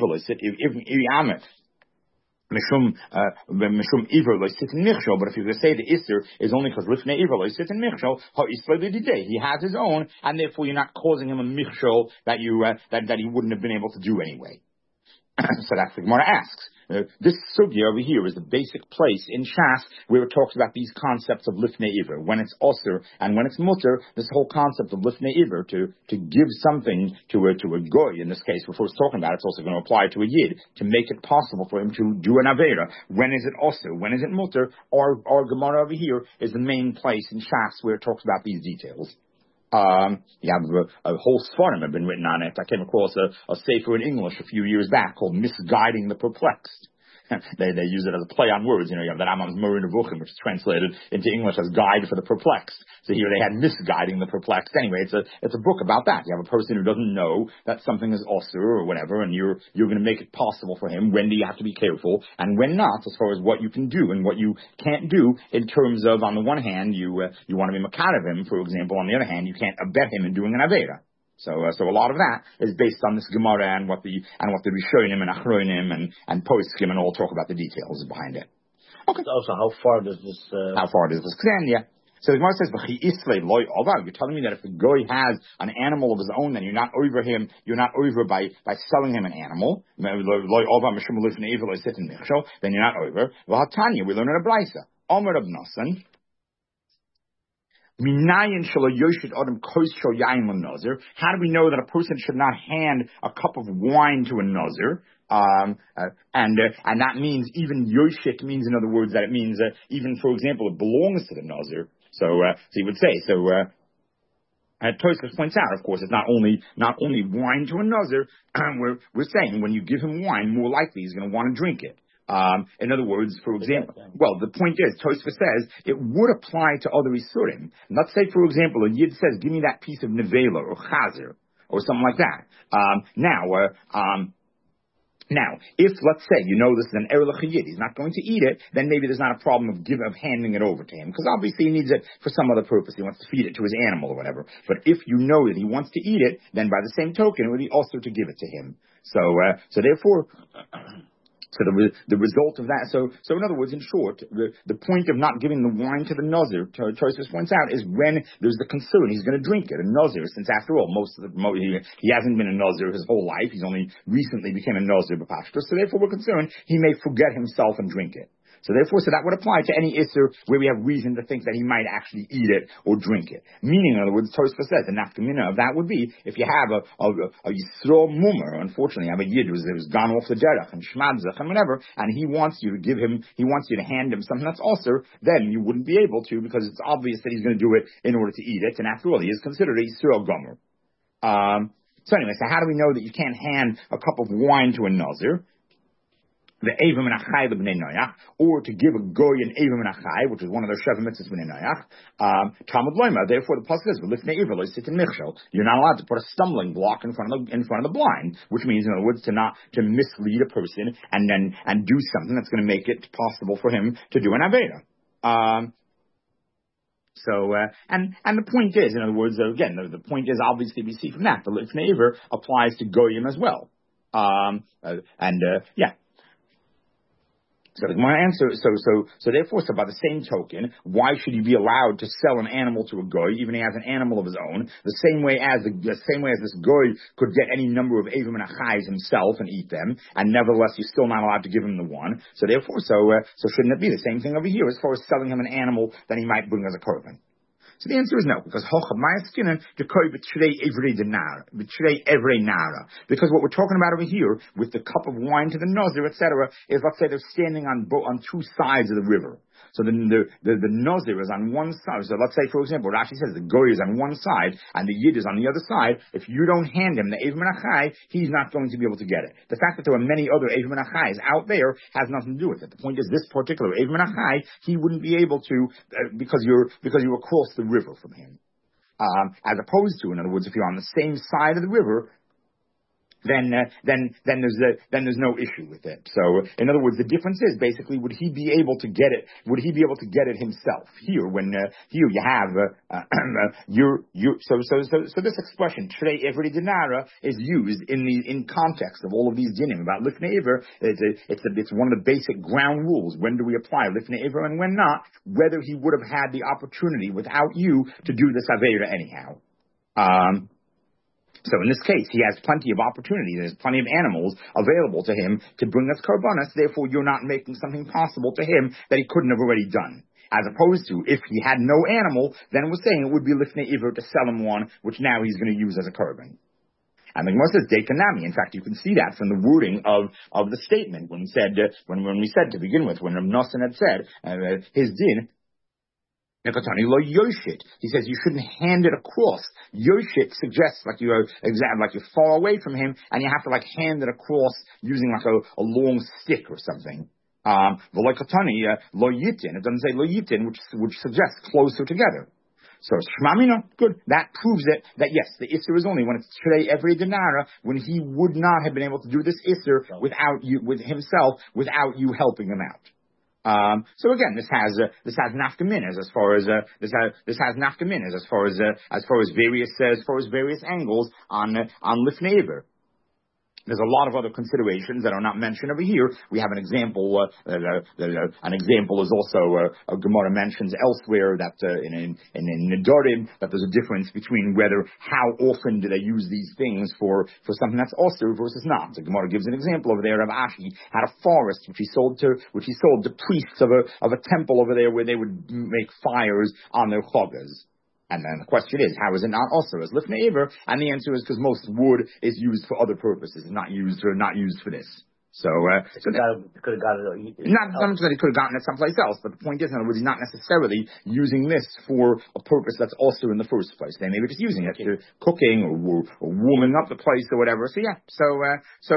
mishum iver lo sit in michshol. But if you're going to say the iser is only because lifnei iver lo sit in michshol, ha isla l'didei, he has his own, and therefore you're not causing him a michshol that you uh, that that he wouldn't have been able to do anyway. So that's what Gemara asks. Uh, this sugya over here is the basic place in Shas where it talks about these concepts of lifnei iver. When it's osir and when it's mutter, this whole concept of lifnei iver, to to give something to a to a goy, in this case, before it's talking about it, it's also going to apply to a yid, to make it possible for him to do an avera. When is it osir? When is it mutter? Our, our Gemara over here is the main place in Shas where it talks about these details. Um, you have a, a whole Sfarim have been written on it. I came across a, a sefer in English a few years back called Misguiding the Perplexed. they they use it as a play on words. You know, you have the Rambam's Moreh Nevuchim, which is translated into English as Guide for the Perplexed. So here they had Misguiding the Perplexed. Anyway, it's a it's a book about that. You have a person who doesn't know that something is osur or whatever, and you're you're going to make it possible for him. When do you have to be careful, and when not, as far as what you can do and what you can't do in terms of, on the one hand, you uh, you want to be makad of him, for example. On the other hand, you can't abet him in doing an avera. So, uh, so a lot of that is based on this Gemara and what the and what the Rishonim and Achronim and and Poskim and all talk about the details behind it. Okay. So, so how far does this? Uh... How far does this extend? Yeah. So the Gemara says, you're telling me that if the goy has an animal of his own, then you're not over him, you're not over by, by selling him an animal. Then you're not over. We learn in a Braisa. Omer Reb Nosson. How do we know that a person should not hand a cup of wine to a nazir? Um, uh, and uh, and that means even yoshit means, in other words, that it means uh, even, for example, it belongs to the nazir. So, uh, so he would say, so, uh, Uh, Tosfos points out, of course, it's not only not only wine to a nazir. we're we're saying when you give him wine, more likely he's going to want to drink it. Um, in other words, for example, well, the point is, Tosfos says it would apply to other isurim. Let's say, for example, a yid says, "Give me that piece of nevela or chazer or something like that." Um, now, uh, um, now, if let's say you know this is an erlich yid, he's not going to eat it, then maybe there's not a problem of give, of handing it over to him, because obviously he needs it for some other purpose. He wants to feed it to his animal or whatever. But if you know that he wants to eat it, then by the same token, it would be also to give it to him. So, uh, so therefore. So the the result of that, so so in other words, in short, the, the point of not giving the wine to the nazir, Tosfos points out, is when there's the concern he's going to drink it. A nazir, since after all, most of the he, he hasn't been a nazir his whole life, he's only recently became a nazir b'pashtus. So therefore, we're concerned he may forget himself and drink it. So therefore, so that would apply to any isser where we have reason to think that he might actually eat it or drink it. Meaning, in other words, Tosfos says the nafkamina of that would be if you have a a, a yisro mummer. Unfortunately, you have a yid who's, who's gone off the derech and shmadzach and whatever, and he wants you to give him, he wants you to hand him something that's also, then you wouldn't be able to, because it's obvious that he's going to do it in order to eat it, and after all, he is considered a yisro gomer. Um, so anyway, so how do we know that you can't hand a cup of wine to a nazir? The Evim and Achai the Bnei Noach, or to give a goy an Evim and Achai, which is one of their Sheva Mitzvahs Bnei Noach. Um, Talmud Loima. Therefore, the pasuk says, "V'lifnei Iver lo sit in michshel." You're not allowed to put a stumbling block in front of the in front of the blind, which means, in other words, to not to mislead a person and then and do something that's going to make it possible for him to do an aveda. Um, So, uh, and, and the point is, in other words, uh, again, the, the point is obviously we see from that, the Lifnei Iver applies to Goyim as well. Um, uh, and, uh, yeah. So my answer, so, so, so therefore, so by the same token, why should you be allowed to sell an animal to a goy, even if he has an animal of his own, the same way as the, the same way as this goy could get any number of Avim and Achais himself and eat them, and nevertheless you're still not allowed to give him the one. So therefore, so, uh, so shouldn't it be the same thing over here as far as selling him an animal that he might bring as a korban? So the answer is no, because because what we're talking about over here with the cup of wine to the Nazir, et cetera, is let's say they're standing on bo- on two sides of the river. So the the the, the Nazir is on one side. So let's say, for example, Rashi says the goy is on one side and the yid is on the other side. If you don't hand him the Eivim Achai, he's not going to be able to get it. The fact that there are many other Eivim Achais out there has nothing to do with it. The point is, this particular Eivim Achai, he wouldn't be able to uh, because you're because you're across the river from him. Um, as opposed to, in other words, if you're on the same side of the river, then uh, then then there's a, then there's no issue with it. So, in other words, the difference is basically, would he be able to get it? Would he be able to get it himself? Here, when uh, here you have uh, uh, you you so so so so this expression Trei Ivri Dinara is used in the in context of all of these dinim about Lifnei Iver. It's a, it's a, it's one of the basic ground rules. When do we apply Lifnei Iver and when not? Whether he would have had the opportunity without you to do this avera anyhow. Um, So in this case, he has plenty of opportunity. There's plenty of animals available to him to bring us korbanos. Therefore, you're not making something possible to him that he couldn't have already done. As opposed to, if he had no animal, then we're saying it would be Lifnei Iver to sell him one, which now he's going to use as a korban. And the Gemara says Dekanami. In fact, you can see that from the wording of, of the statement when we said uh, when when we said to begin with, when Rav Nosson had said uh, his din. He says you shouldn't hand it across. Yoshit suggests like you're like you're far away from him, and you have to like hand it across using like a, a long stick or something. Um, uh, lo yitin. It doesn't say lo yitin, which which suggests closer together. So shmamina, good. That proves it that yes, the isser is only when it's Trei Ivri Dinara, when he would not have been able to do this isser without you, with himself, without you helping him out. Um, so again, this has uh, this has nafkaminas as far as uh, this has this has nafkaminas as far as uh, as far as various uh, as far as various angles on uh, on Lifnei Iver. There's a lot of other considerations that are not mentioned over here. We have an example. Uh, uh, uh, an example is also uh, Gemara mentions elsewhere that uh, in in in, in Nedarim that there's a difference between whether how often do they use these things for for something that's osir versus not. So Gemara gives an example over there of Ashi had a forest which he sold to which he sold to priests of a of a temple over there where they would make fires on their chogas. And then the question is, how is it not also as Lifnei Iver? And the answer is because most wood is used for other purposes, not used or not used for this. So, uh, so could, have, could have got it. Uh, not so much that he could have gotten it someplace else, but the point is, in other words, he's not necessarily using this for a purpose that's also in the first place. They may be just using it for cooking or, or warming up the place or whatever. So yeah, so uh, so.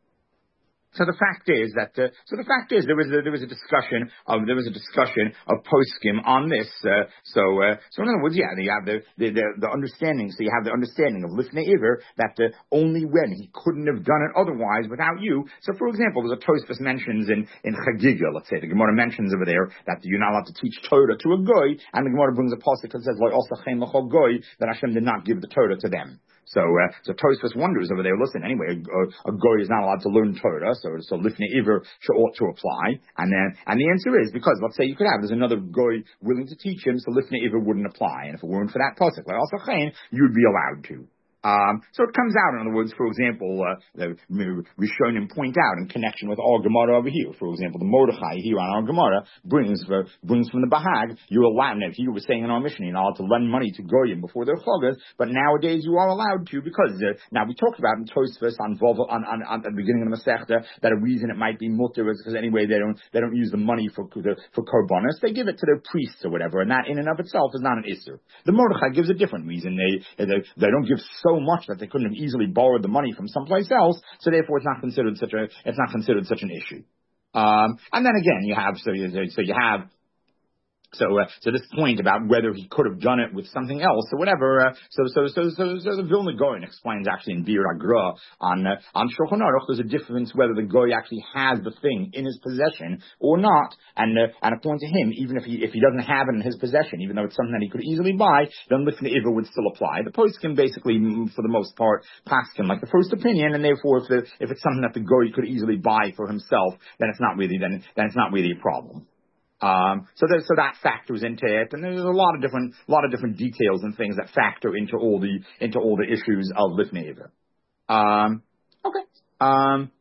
So the fact is that, uh, so the fact is there was a, there was a discussion of, there was a discussion of poskim on this, uh, so, uh, so in other words, yeah, you have the, the, the, the understanding, so you have the understanding of Lifnei Iver that, uh, only when he couldn't have done it otherwise without you. So for example, there's a Tosfos mentions in, in Chagiga, let's say, the Gemara mentions over there that you're not allowed to teach Torah to a goy, and the Gemara brings a pasuk that says, Lo osachem l'chol goy, that Hashem did not give the Torah to them. So, uh, so Tosfos wonders over there, listen, anyway, a, a goy is not allowed to learn Torah, so, so Lifnei Iver ought to apply. And then, and the answer is, because let's say you could have, there's another goy willing to teach him, so Lifnei Iver wouldn't apply. And if it weren't for that pasuk, like also Chayin, you'd be allowed to. Um, so it comes out, in other words, for example, uh, the Rishonim point out in connection with our Gemara over here. For example, the Mordechai here on our Gemara brings uh, brings from the Bahag. You're allowed, and he was saying in our mission, you're not allowed to lend money to Goyim before their Chogas, but nowadays you are allowed to because uh, now we talked about in Tosfos on, on, on, on the beginning of the Masechta that a reason it might be mutter is because anyway they don't they don't use the money for the, for korbanos, they give it to their priests or whatever, and that in and of itself is not an isser. The Mordechai gives a different reason. They they, they don't give so much that they couldn't have easily borrowed the money from someplace else, so therefore it's not considered such a it's not considered such an issue. Um, and then again, you have so you, so you have So, uh, so this point about whether he could have done it with something else or whatever. Uh, so, so, so, so, so the Vilna Gaon explains actually in Bir Agra on uh, on Shulchan Aruch. There's a difference whether the Goy actually has the thing in his possession or not. And uh, and according to him, even if he if he doesn't have it in his possession, even though it's something that he could easily buy, then Lifnei Iver would still apply. The poskim basically, for the most part, paskin like the first opinion, and therefore, if the if it's something that the Goy could easily buy for himself, then it's not really then then it's not really a problem. Um, so there's, so that factors into it, and there's a lot of different, a lot of different details and things that factor into all the, into all the issues of Lifnei Iver. Um, okay. Um,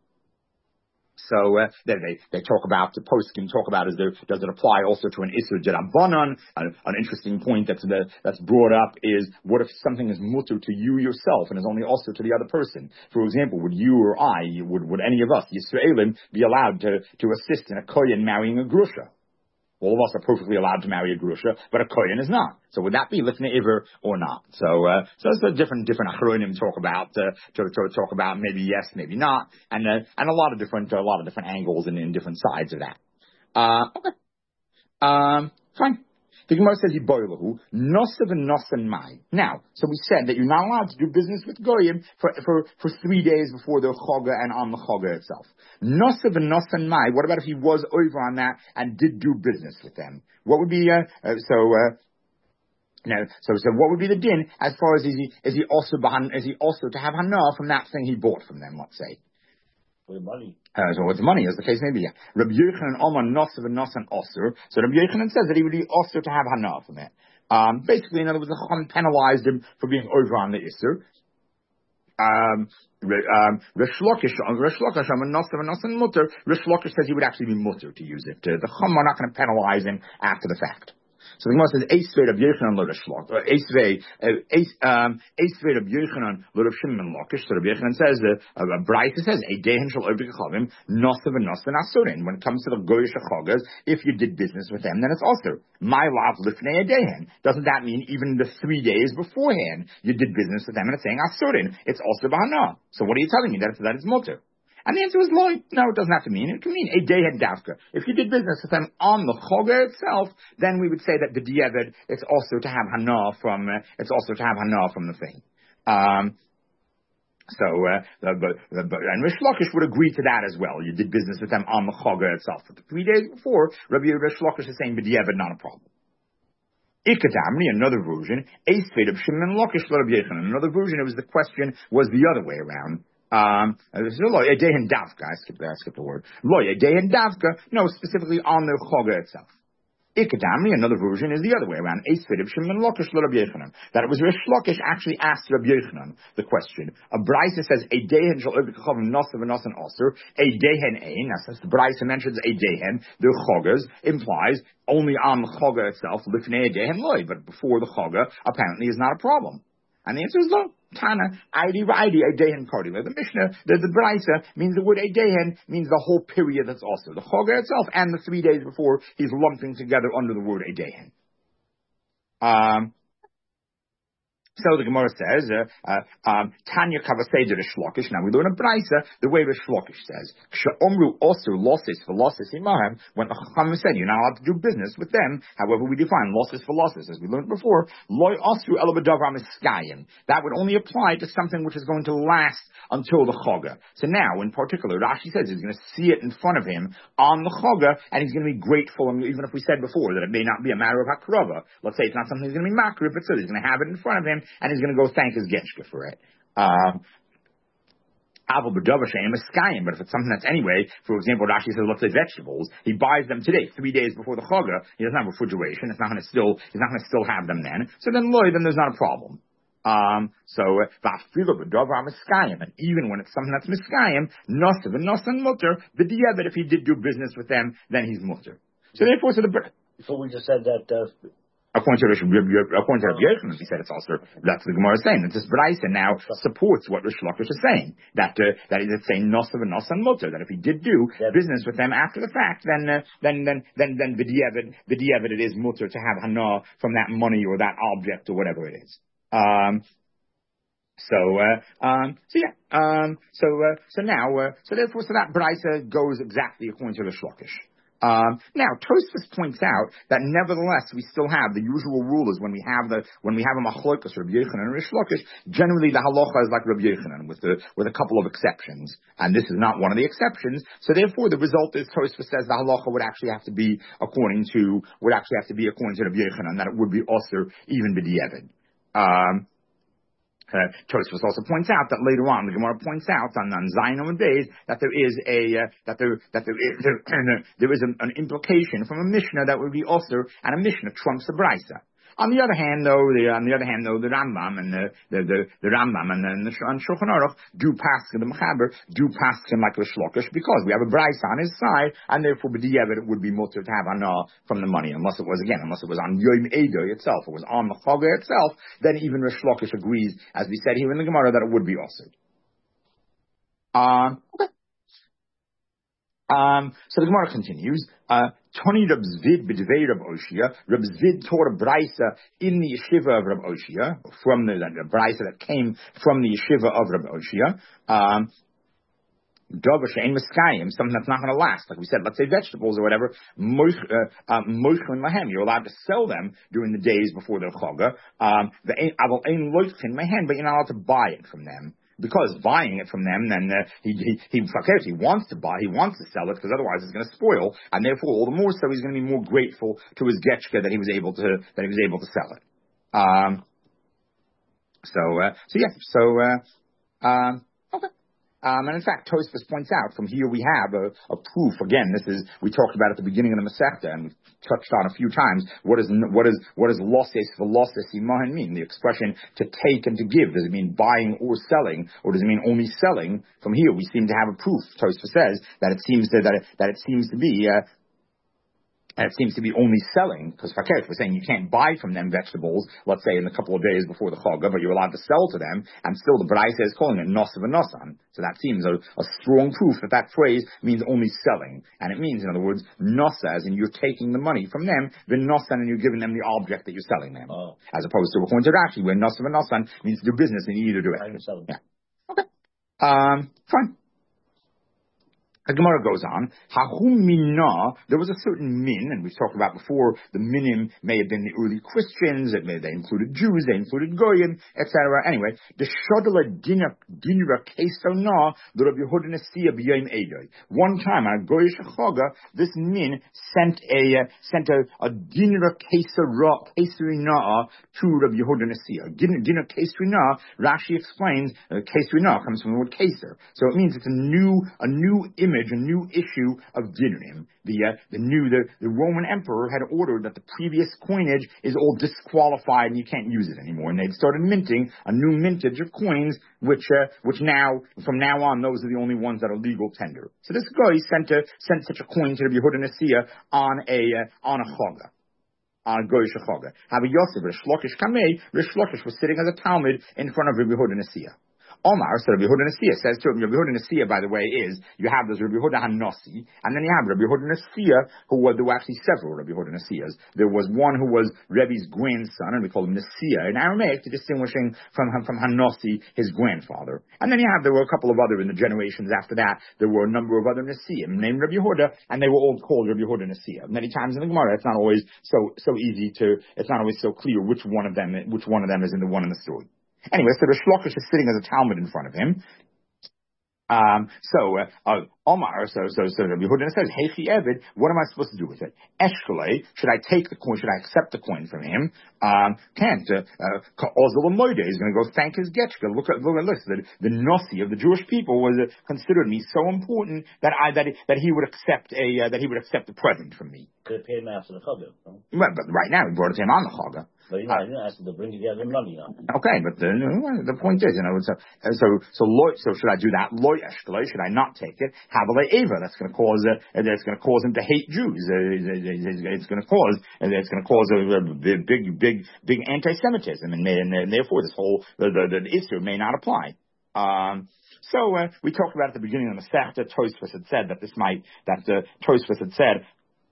so, uh, they, they, they talk about, the poskim talk about is there, does it apply also to an Isur D'Rabbanan? An, an interesting point that's, the, that's brought up is, what if something is mutter to you yourself and is only also to the other person? For example, would you or I, would, would any of us, Yisraelim, be allowed to, to assist in a kohen marrying a grusha? All of us are perfectly allowed to marry a grusha, but a kohen is not. So would that be Lifnei Iver or not? So, uh, so it's a different, different achronim talk about, uh, to, to talk about maybe yes, maybe not, and, uh, and a lot of different, a lot of different angles and, and different sides of that. Uh, okay. Um, fine. The Gemara says, "Yiboilahu nosav and nosan mai." Now, so we said that you're not allowed to do business with goyim for for for three days before the chaga and on the chaga itself. Nosav and nosan mai. What about if he was over on that and did do business with them? What would be uh, uh, so? Uh, no, so so what would be the din as far as is he is he also behind, is he also to have hana from that thing he bought from them? Let's say. With money. Uh, so with money, as the case may be. Rabbi Yochanan Omar Nosav and Nosan Osir. So Rabbi Yochanan says that he would be Osir to have Hana from it. Um, basically, in other words, the Chacham penalized him for being over on the Isser. Um, um, Rish Lakish, Rish Lakish, I'm a Nosav and Nosan Mutter. Rish Lakish says he would actually be Mutter to use it. Uh, the Chacham are not going to penalize him after the fact. So the Gemara says, Eisvei Rabbi Yochanan lo Rish Lakish, Eisvei, Eisvei Rabbi Yochanan lo Rav Shimon Lakish. So Rabbi Yochanan says, uh, a Braita says, a Dehen shall obey Chavim, Nosav and Nosan Asurin. When it comes to the Goyish Chagas, if you did business with them, then it's also my lav lifnei a Dehen. Doesn't that mean even the three days beforehand you did business with them and it's saying Asurin? It's also Bahana. So what are you telling me? That, that it's Mutter. And the answer is no, no, it doesn't have to mean. It can mean a Dehen Davka. If you did business with them on the Choga itself, then we would say that the Diavad, it's also to have Hana from, uh, it's also to have Hana from the thing. Um, so, uh, but, but, and Rish Lakish would agree to that as well. You did business with them on the Choga itself. But the three days before, Rabbi Rish Lakish is saying, but Diavad, not a problem. Ikadamri, another version, Eisved of Shimon Lakish, Rabbi Yochanan. Another version, it was the question was the other way around. Um, lo Dehen Davka. I skipped, I skipped the word. Lo Dehen Davka. No, specifically on the Choga itself. Ikadamri, another version, is the other way around. Eisved of Shimon Lakish Rabbi Yochanan. That it was Rish Lakish actually asked Rabbi Yochanan the question. A Braisa says a Dehen shall open Chachavim Nosav and Nosan Osir. A Dehen Ein. That's the Braisa mentions a Dehen. The Chogas implies only on the Choga itself. Lifnei a Dehen loy, but before the Choga apparently is not a problem. And the answer is no. Tana, Aidi Raidi, a Dehen party. The Mishnah, the, the Braisa means the word a Dehen means the whole period that's also the Choga itself and the three days before he's lumping together under the word a Dehen. Um, So the Gemara says, uh, uh, um, Tanya Kavaseder Rish Lakish. Now we learn a Braisa the way Rish Lakish says. Ksha'omru also losses for losses imahem. When the Chacham said you're not allowed to do business with them, however we define losses for losses, as we learned before, loy osru elabadavram iskayim. That would only apply to something which is going to last until the Choga. So now, in particular, Rashi says he's going to see it in front of him on the Choga, and he's going to be grateful. And even if we said before that it may not be a matter of hakrava, let's say it's not something he's going to be makriv, but still he's going to have it in front of him. And he's going to go thank his Genshka for it. Um, but if it's something that's anyway, for example, Rashi says, let's say vegetables, he buys them today, three days before the Choga, he doesn't have refrigeration, it's not going to still, he's not going to still have them then, so then loy, then there's not a problem. Um, so, and even when it's something that's miskayim, nosav and nosan mutter, the dia that if he did do business with them, then he's mutter. So therefore, so the, so we just said that, uh, According to Rish, according to Rabbi Yochanan, he said it's also, that's the Gemara is saying, that this Braisa now supports what Rish Lakish is saying, that, uh, that is saying Nosav and Nosan Mutter, that if he did do yep. business with them after the fact, then, uh, then, then, then, then V'diavad, V'diavad it is Mutter to have Hana from that money or that object or whatever it is. Um, So, uh, um, so yeah, um, so, uh, so now, uh, so therefore, so that Braisa goes exactly according to Rish Lakish. Um, now, Tosfos points out that nevertheless we still have the usual rule is when we have the when we have a machlokas Rabbi Yochanan and Rish Lakish, generally the halacha is like Rabbi Yochanan with the with a couple of exceptions, and this is not one of the exceptions. So therefore, the result is Tosfos says the halacha would actually have to be according to would actually have to be according to Rabbi Yochanan, that it would be osir even b'di'evid. Um, Uh, Tosfos also points out that later on, the Gemara points out on, on Zayin and Beis that there is a uh, that there that there is, there, there is an, an implication from a Mishnah that would be Osir, and a Mishnah trumps a Brisa. On the other hand, though, the, on the other hand, though, the Rambam and the the the, the Rambam and the, and the Shulchan Aruch do pass the Mechaber do pass him like Rish Lakish because we have a Brisa on his side, and therefore b'di'evid it would be mutter to have anah from the money, unless it was again, unless it was on Yom Eido itself, it was on the Chaga itself. Then even Rish Lakish agrees, as we said here in the Gemara, that it would be also. Um, okay. Um, so the Gemara continues. Uh, Tony Reb Zvid b'dvei Reb Oshia. Reb Zvid taught a brisa in the yeshiva of Reb Oshia, from the, the brisa that came from the yeshiva of Reb Oshia. Um, Dover she'ein miskayim, something that's not going to last. Like we said, let's say vegetables or whatever. Moich and lahem, you're allowed to sell them during the days before the chaga. Um, the aval ein loichin lahem, but you're not allowed to buy it from them. Because buying it from them, then uh, he he he, he wants to buy, he wants to sell it, because otherwise it's going to spoil, and therefore all the more so he's going to be more grateful to his getchka that he was able to that he was able to sell it. Um. So uh, so yeah. So uh, um. Okay. Um, and in fact, Tosfos points out from here we have a, a proof. Again, this is we talked about at the beginning of the Masechta, and we touched on a few times. What is what is what does losses velocity imahen mean? The expression to take and to give. Does it mean buying or selling, or does it mean only selling? From here, we seem to have a proof. Tosfos says that it seems to, that it, that it seems to be. Uh, And it seems to be only selling, because Fakir, we're saying you can't buy from them vegetables, let's say in a couple of days before the Chaga, but you're allowed to sell to them, and still the Braisa is calling it Nosav and Nosan. So that seems a, a strong proof that that phrase means only selling. And it means, in other words, Nosa, as in you're taking the money from them, then Nosan, and you're giving them the object that you're selling them. Oh. As opposed to according to Rashi, where Nosav and Nosan means to do business, and you either do it. Yeah. Okay. Um, fine. The Gemara goes on, Hahum Minah, there was a certain min, and we've talked about before, the minim may have been the early Christians, it may, they included Jews, they included Goyim, et cetera. Anyway, the Shodala Dinra Kesona, the Rabbi Yehuda Nasiya B'Yom Eidoy. One time, on a Goyish Chaga, this min sent a, uh, sent a, a Dinra Kesarina to Rabbi Yehuda Nasiya. Dinra Kesarina, Rashi explains, uh, Kesarina comes from the word Keser. So it means it's a new, a new image, a new issue of dinim. The uh, the new the, the Roman emperor had ordered that the previous coinage is all disqualified and you can't use it anymore. And they'd started minting a new mintage of coins, which uh, which now from now on those are the only ones that are legal tender. So this guy sent a, sent such a coin to the Yehuda Nasiya on a uh, on a chaga. On Goyish Chaga. Rabbi Yosef Rish Lakish Kamei, Rish Lakish was sitting as a Talmud in front of Rabbi Yehuda Nasiya. Omar, so Rabbi Yehuda Nasiya says to him, Rabbi Yehuda Nasiya, by the way, is, you have this Rabbi Yehuda HaNasi, and then you have Rabbi Yehuda Nasiya, who was, there were actually several Rabbi Yehuda Nasiyas. There was one who was Rebbe's grandson, and we call him Nasiya in Aramaic, to distinguishing from, from HaNasi, his grandfather. And then you have, there were a couple of other, in the generations after that, there were a number of other Nasiyim named Rabbi Yehuda, and they were all called Rabbi Yehuda Nasiya. Many times in the Gemara, it's not always so, so easy to, it's not always so clear which one of them, which one of them is in the one in the story. Anyway, so Rish Lakish is sitting as a Talmud in front of him. Um, so, uh, uh, Omar, so, so, so Rabbi Yehuda says, Heichi Evid, what am I supposed to do with it? Eshkele, should I take the coin, should I accept the coin from him? Um, can't, uh, Ozil Moide is going to go thank his Getchka. Look at, look at this, the, the Nasi of the Jewish people was uh, considered me so important that I, that, that he would accept a, uh, that he would accept a present from me. Could have paid him after the Chaga, no? Well, but right now, he brought it to him on the Chaga. But you know, uh, I didn't ask him to bring together money, no? Okay, but the, the point is, you know, so, so, so, so should I do that? Loy Eshkele, should I not take it? Havale Eva, that's going to cause, uh, that's going to cause him to hate Jews. Uh, it's going to cause, it's going to cause a, a big, big, big anti-Semitism, and, and, and therefore this whole, the, the, the issue may not apply. Um, so, uh, we talked about at the beginning of the Masechta, Tosfos had said that this might, that, uh, Tosfos had said,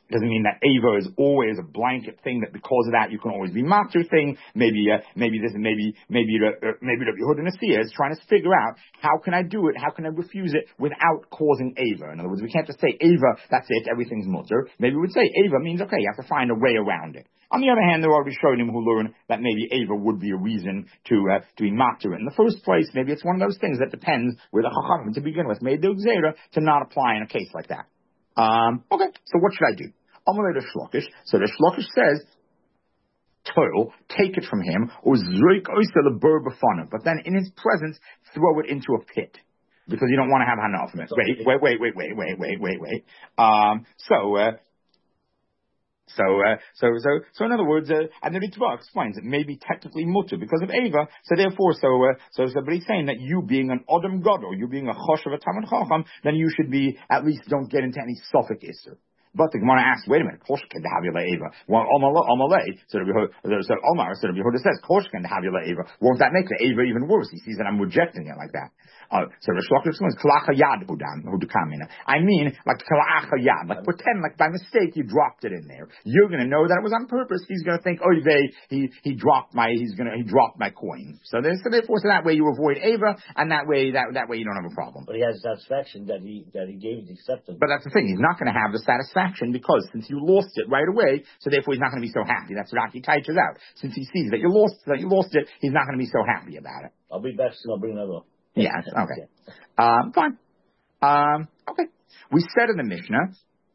Doesn't mean that Ava is always a blanket thing, that because of that you can always be matter thing. Maybe, uh, maybe this, maybe, maybe the, uh, maybe the Yehuda Nasiya is trying to figure out how can I do it, how can I refuse it without causing Ava. In other words, we can't just say Ava, that's it, everything's mutter. Maybe we would say Ava means, okay, you have to find a way around it. On the other hand, there are Rishonim who learn that maybe Ava would be a reason to, uh, to be matter in the first place. Maybe it's one of those things that depends with a Chachamim to begin with, made the Gzeira to not apply in a case like that. Um, okay, so what should I do? Amalei the Shlokish. So the Shlokish says, toil, take it from him, or zrik oisel a bur b'fanav, but then in his presence, throw it into a pit. Because you don't want to have hanaf from it. Wait, wait, wait, wait, wait, wait, wait, wait, wait. Um, so, uh, so, uh, so, so, so in other words, uh, and the Ritva explains it may be technically mutter because of Ava, so therefore, so, uh, so, so, but he's saying that you being an Adam Gadol, you being a Chosh of a Talmud Chacham, then you should be, at least don't get into any Suffolk Isser. But the Gemara asks, wait a minute, Koshken to Havila Ava. Well, Omalei, so Omar, so Yehuda says, Koshken to Havila Ava. Won't that make the Ava even worse? He sees that I'm rejecting it like that. Uh, so the Shlach explains, Kalacha Yad Hudukamina. I mean, like Kalacha Yad, like pretend like by mistake you dropped it in there. You're gonna know that it was on purpose. He's gonna think, oh, they, he, he dropped my, he's gonna, he dropped my coin. So, there, so therefore, so that way you avoid Ava, and that way, that, that way you don't have a problem. But he has satisfaction that he, that he gave the acceptance. But that's the thing, he's not gonna have the satisfaction because since you lost it right away, so therefore he's not gonna be so happy. That's what Aki teaches out. Since he sees that you lost, that you lost it, he's not gonna be so happy about it. I'll be back soon, I'll bring another one. Yes, okay. Um, fine. Um, okay. We said in the Mishnah,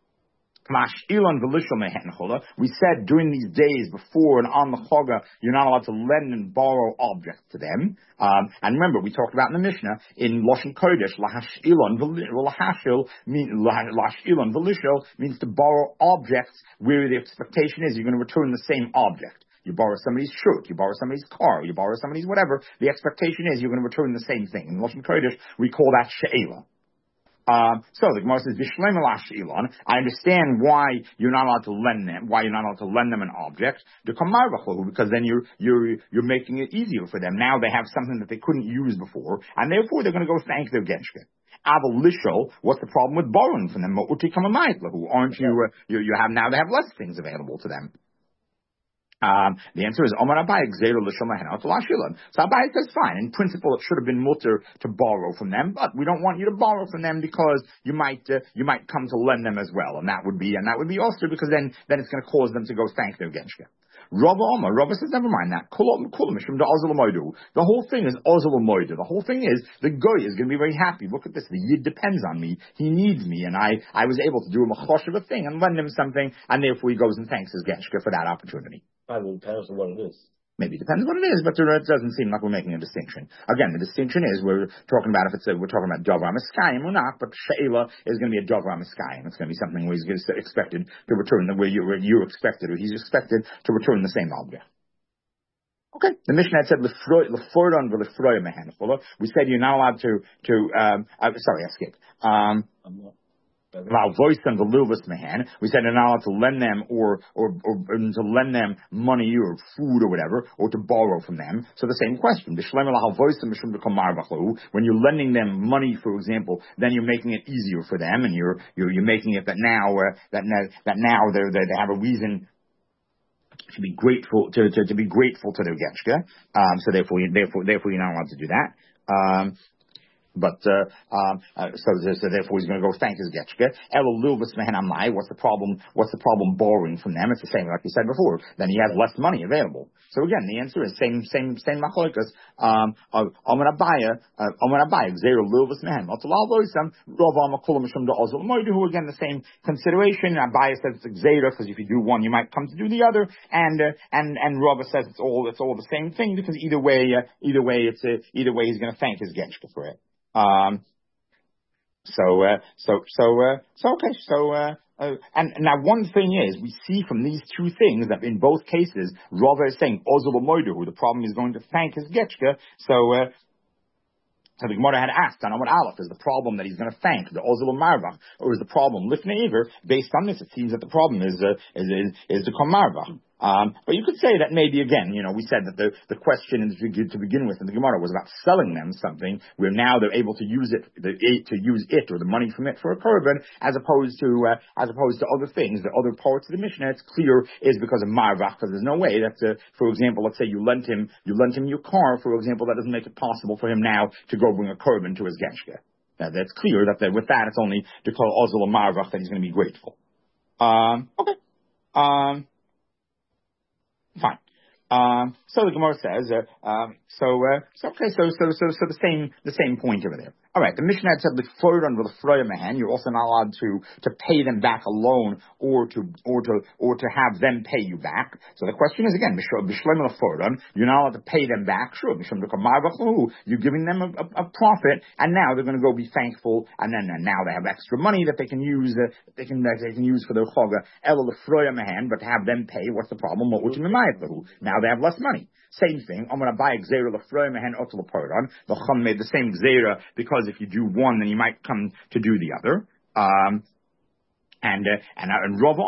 we said during these days before and on the Choga, you're not allowed to lend and borrow objects to them. Um, and remember, we talked about in the Mishnah, in Lashon Kodesh, lahashilon v'lishil means to borrow objects where the expectation is you're going to return the same object. You borrow somebody's shirt, you borrow somebody's car, you borrow somebody's whatever, the expectation is you're going to return the same thing. In Lashon Kodesh, we call that she'ela. Um, so the Gemara says, Vishlem elash elon. I understand why you're not allowed to lend them, why you're not allowed to lend them an object, because then you're, you're, you're making it easier for them. Now they have something that they couldn't use before, and therefore they're going to go thank their Genshke. Avalishal, what's the problem with borrowing from them? Who aren't you, uh, you, you have, now they have less things available to them. Um, the answer is Omar Abai Gzeira L'Shel Mehenot L'Ashilon. So Abai says fine. In principle, it should have been mutter to borrow from them, but we don't want you to borrow from them because you might uh, you might come to lend them as well, and that would be and that would be also because then then it's going to cause them to go thank their Genshke. Rabba Omar, Rabba says, never mind that. The whole thing is Ozalamoidu. The whole thing is the Goy is going to be very happy. Look at this. The Yid depends on me. He needs me, and I, I was able to do him a chosh of a thing and lend him something, and therefore he goes and thanks his Genshke for that opportunity. Probably depends on what it is. Maybe it depends what it is, but it doesn't seem like we're making a distinction. Again, the distinction is we're talking about if it's a, we're talking about Dover Miskayim or not, but She'ela is going to be a Dover Miskayim. It's going to be something where he's expected to return the where you where you're expected or he's expected to return the same object. Okay, the Mishnah had said Lefroidon v'Lefroya mehanchola. We said you're not allowed to to um uh, sorry, I skipped. Um. We said they're not allowed to lend them or, or, or, or to lend them money or food or whatever, or to borrow from them. So the same question. When you're lending them money, for example, then you're making it easier for them, and you're you're, you're making it that now uh, that now, that now they they have a reason to be grateful to, to, to be grateful to their Getchka. Um, so therefore, therefore, therefore, you're not allowed to do that. Um, But, uh, um, uh, so, so therefore he's going to go thank his Getchke. What's the problem, what's the problem borrowing from them? It's the same like you said before. Then he has less money available. So again, the answer is same, same, same machlokas. Um, Omer Abaya, Omer Abaya, Gzeira Lilvus Mehem. Otalal Loisam, Rov Amakulam Mishum Da Ozul Moidu, who again the same consideration. Abaya says it's Gzeira, because if you do one, you might come to do the other. And, uh, and, and Rava says it's all, it's all the same thing, because either way, uh, either way, it's, uh, either way he's going to thank his Getchke for it. Um, so, uh, so, so, uh, so, okay, so, uh, uh, and, and now one thing is, we see from these two things that in both cases, Rava is saying, Ozul Moidu, the problem is going to thank his Getchke, so, uh, so the Gemara had asked, on Amud Aleph, is the problem that he's going to thank the Ozil Marvach, or is the problem Lifnei Iver? Based on this, it seems that the problem is, uh, is, is, is the Kom Marvach. Um, but you could say that maybe again, you know, we said that the, the question to begin with in the Gemara was about selling them something where now they're able to use it, the, to use it or the money from it for a korban, as opposed to uh, as opposed to other things. The other parts of the Mishnah, it's clear, is because of marvach, because there's no way that, uh, for example, let's say you lent him you lent him your car, for example, that doesn't make it possible for him now to go bring a korban to his geshke. Now, that's clear that, that with that it's only to call ozul marvach that he's going to be grateful. Um, okay. Um, Fine. Um, so the Gemara says, uh, um, so, uh, so okay, so, so, so, so the same, the same point over there. All right, the Mishnah had said with Floyd with Freya Mahan, you're also not allowed to, to pay them back a loan or to, or to, or to have them pay you back. So the question is again, you're not allowed to pay them back. Sure, you're giving them a, a, a profit, and now they're going to go be thankful, and then and now they have extra money that they can use, uh, they can, uh, they can use for their choga. But to have them pay, what's the problem? Now they have less money. Same thing. I'm going to buy a gzera lefroy mehen otel paran. The Chum made the same gzera because if you do one, then you might come to do the other. Um, and uh, and uh, and Rava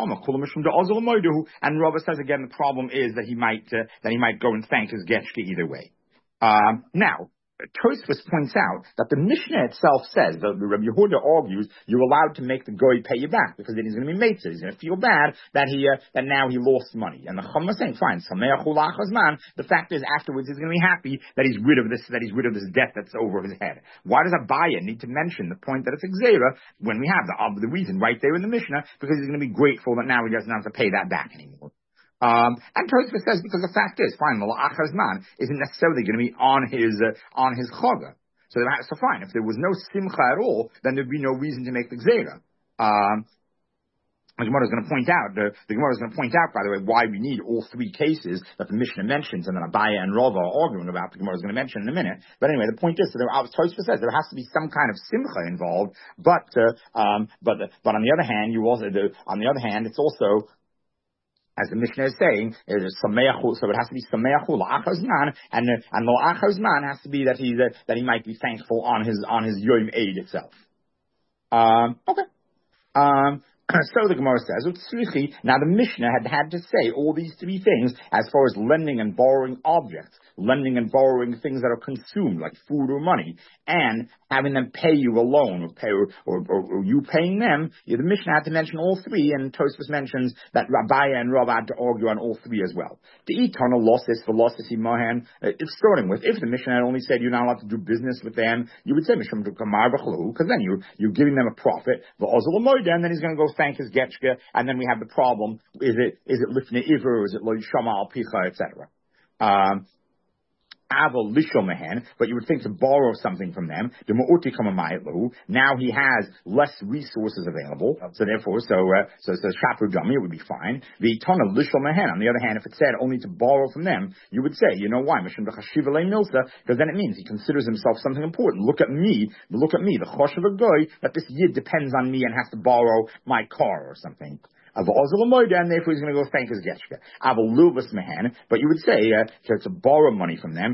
and Rava says again the problem is that he might uh, that he might go and thank his getchke either way. Um, now. Tosfos points out that the Mishnah itself says, the, the Rabbi Yehuda argues, you're allowed to make the goy pay you back, because then he's going to be matzah. He's going to feel bad that he, uh, that now he lost money. And the Chum is saying, fine, the fact is afterwards he's going to be happy that he's rid of this, that he's rid of this debt that's over his head. Why does Abaya need to mention the point that it's Xera when we have the, uh, the reason right there in the Mishnah? Because he's going to be grateful that now he doesn't have to pay that back anymore. Um, and Tosfos says because the fact is, fine, the la'achar zman isn't necessarily going to be on his uh, on his chaga. So that's so fine. If there was no simcha at all, then there'd be no reason to make the gzera. Um, the Gemara is going to point out. The, the Gemara is going to point out, by the way, why we need all three cases that the Mishnah mentions, and then Abaya and Rava are arguing about. The Gemara is going to mention in a minute. But anyway, the point is, so there, Tosfos says there has to be some kind of simcha involved. But uh, um, but but on the other hand, you also the, on the other hand, it's also, as the Mishnah is saying, it is sameachu, so it has to be sameachu la'achar zman, and the, and the la'achar zman has to be that he that, that he might be thankful on his on his yom eid itself. Um, okay. Um, so the Gemara says, now the Mishnah had had to say all these three things as far as lending and borrowing objects, lending and borrowing things that are consumed, like food or money, and having them pay you a loan, or, pay, or, or, or, or you paying them. Yeah, the Mishnah had to mention all three, and Tosfos mentions that Rabbiya and Rav had to argue on all three as well. The eternal losses, the losses he mohan, it's starting with, if the Mishnah had only said you're not allowed to do business with them, you would say, Mishnah, because then you're, you're giving them a profit, and then he's going to go thank his getchke, and then we have the problem, is it, is it lifnei iver, or is it lo yishama al picha, et cetera. Um, Aval lishol mehen, but you would think to borrow something from them. Now he has less resources available, so therefore, so uh, so so shaper dummy, it would be fine. The ton of lishol mehen. On the other hand, if it said only to borrow from them, you would say, you know why? Because then it means he considers himself something important. Look at me, look at me, the chosh of a guy, that this yid depends on me and has to borrow my car or something. And therefore he's going to go thank his getchke. But you would say uh, to borrow money from them.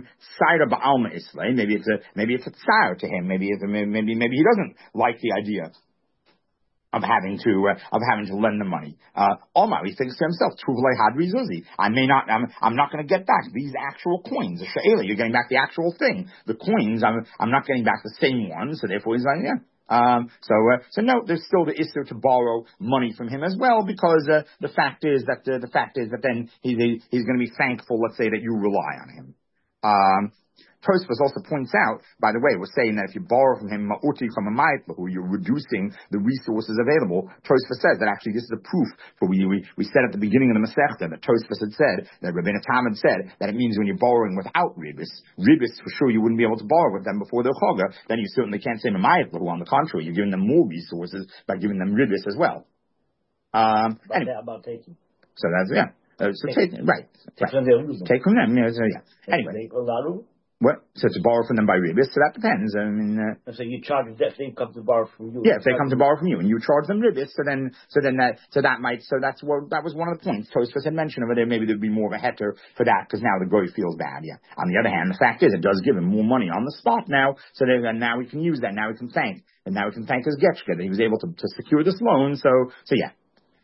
Maybe it's a maybe it's a tsar to him. Maybe it's a, maybe maybe he doesn't like the idea of having to uh, of having to lend the money. Uh, Omar, he thinks to himself, I may not. I'm, I'm not going to get back these actual coins. The she'ela, you're getting back the actual thing. The coins, I'm I'm not getting back the same ones. So therefore he's like, yeah. Um, so, uh, so no, there's still the issue to borrow money from him as well, because uh, the fact is that uh, the fact is that then he's he's going to be thankful. Let's say that you rely on him. Um, Tosfos also points out, by the way, we're saying that if you borrow from him ma'uti from a ma'itlahu, you're reducing the resources available. Tosfos says that actually this is a proof for we we, we said at the beginning of the Masechta that Tosfos had said, that Rabbeinu Tam had said, that it means when you're borrowing without ribis, ribis for sure you wouldn't be able to borrow with them before their chaga, then you certainly can't say ma'itlahu. On the contrary, you're giving them more resources by giving them ribis as well. Um, about, anyway, that, about taking. So that's, yeah. Uh, so take, take, right. Take right. from them. Take from them, yeah. So, yeah. Anyway. What? So to borrow from them by ribis, so that depends. I mean, uh, so you charge them if they come to borrow from you. Yeah, if they come to borrow from you and you charge them ribis, so then, so then that, so that might, so that's what that was one of the points Tosfos had mentioned over there. Maybe there'd be more of a heter for that because now the goy feels bad. Yeah. On the other hand, the fact is it does give him more money on the spot now, so then now we can use that. Now we can thank, and now we can thank his getchke that he was able to, to secure this loan. So, so yeah.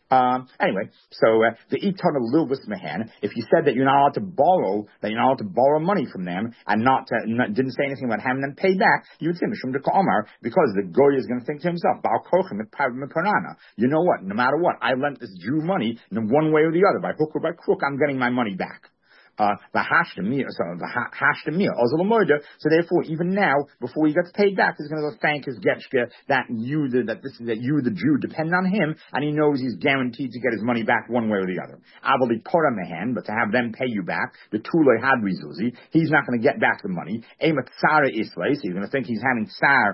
Um, anyway, so uh, the iton of Lilvis Mahan, if you said that you're not allowed to borrow, that you're not allowed to borrow money from them, and not, uh, not didn't say anything about having them pay back, you would say Mishum de Ka'omar, because the goy is going to think to himself, Baal Kochim Parana. You know what? No matter what, I lent this Jew money in one way or the other, by hook or by crook, I'm getting my money back. Uh, the hashtamir, so the hashtamir, so therefore, even now, before he gets paid back, he's going to go thank his getchka that you, the, that this is that you, the Jew, depend on him, and he knows he's guaranteed to get his money back one way or the other. Avali pora mehen, but to have them pay you back, the tulay had rizuzi, he's not going to get back the money. Emat tsara islay, so he's going to think he's having tsar,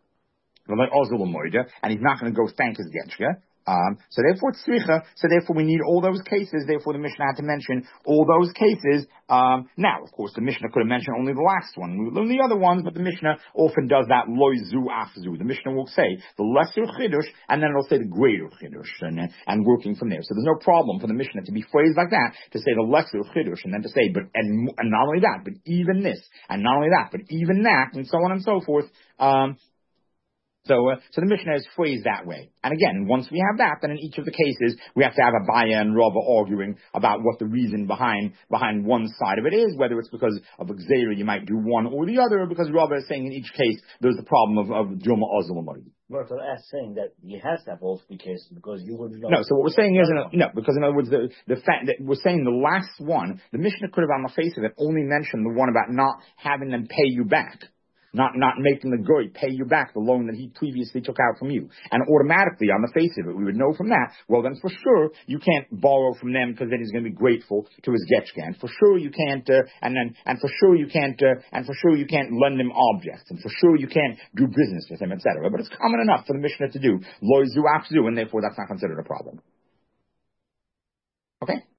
and he's not going to go thank his getchka. Um, so therefore, tzricha, so therefore we need all those cases, therefore the Mishnah had to mention all those cases. Um, now, of course, the Mishnah could have mentioned only the last one. We learn the other ones, but the Mishnah often does that loy zu afzu. The Mishnah will say the lesser chidush, and then it'll say the greater chidush, and, and working from there. So there's no problem for the Mishnah to be phrased like that, to say the lesser chidush, and then to say, but, and, and not only that, but even this, and not only that, but even that, and so on and so forth. Um, So, uh, so the Mishnah is phrased that way. And again, once we have that, then in each of the cases, we have to have Abaya and Rava arguing about what the reason behind, behind one side of it is, whether it's because of a Gzeira you might do one or the other, or because Rava is saying in each case, there's the problem of, of Dilma Ozil Mari. But for us saying that he has to have both the cases because you wouldn't know. No, so what we're saying is, in a, no, because in other words, the, the fact that we're saying the last one, the Mishnah could have on the face of it only mentioned the one about not having them pay you back. Not, not making the goy pay you back the loan that he previously took out from you. And automatically, on the face of it, we would know from that, well then for sure, you can't borrow from them because then he's going to be grateful to his getchka. And for sure you can't, uh, and then, and for sure you can't, uh, and for sure you can't lend him objects. And for sure you can't do business with him, et cetera. But it's common enough for the Mishnah to do, loy zu afzu, and therefore that's not considered a problem. Okay?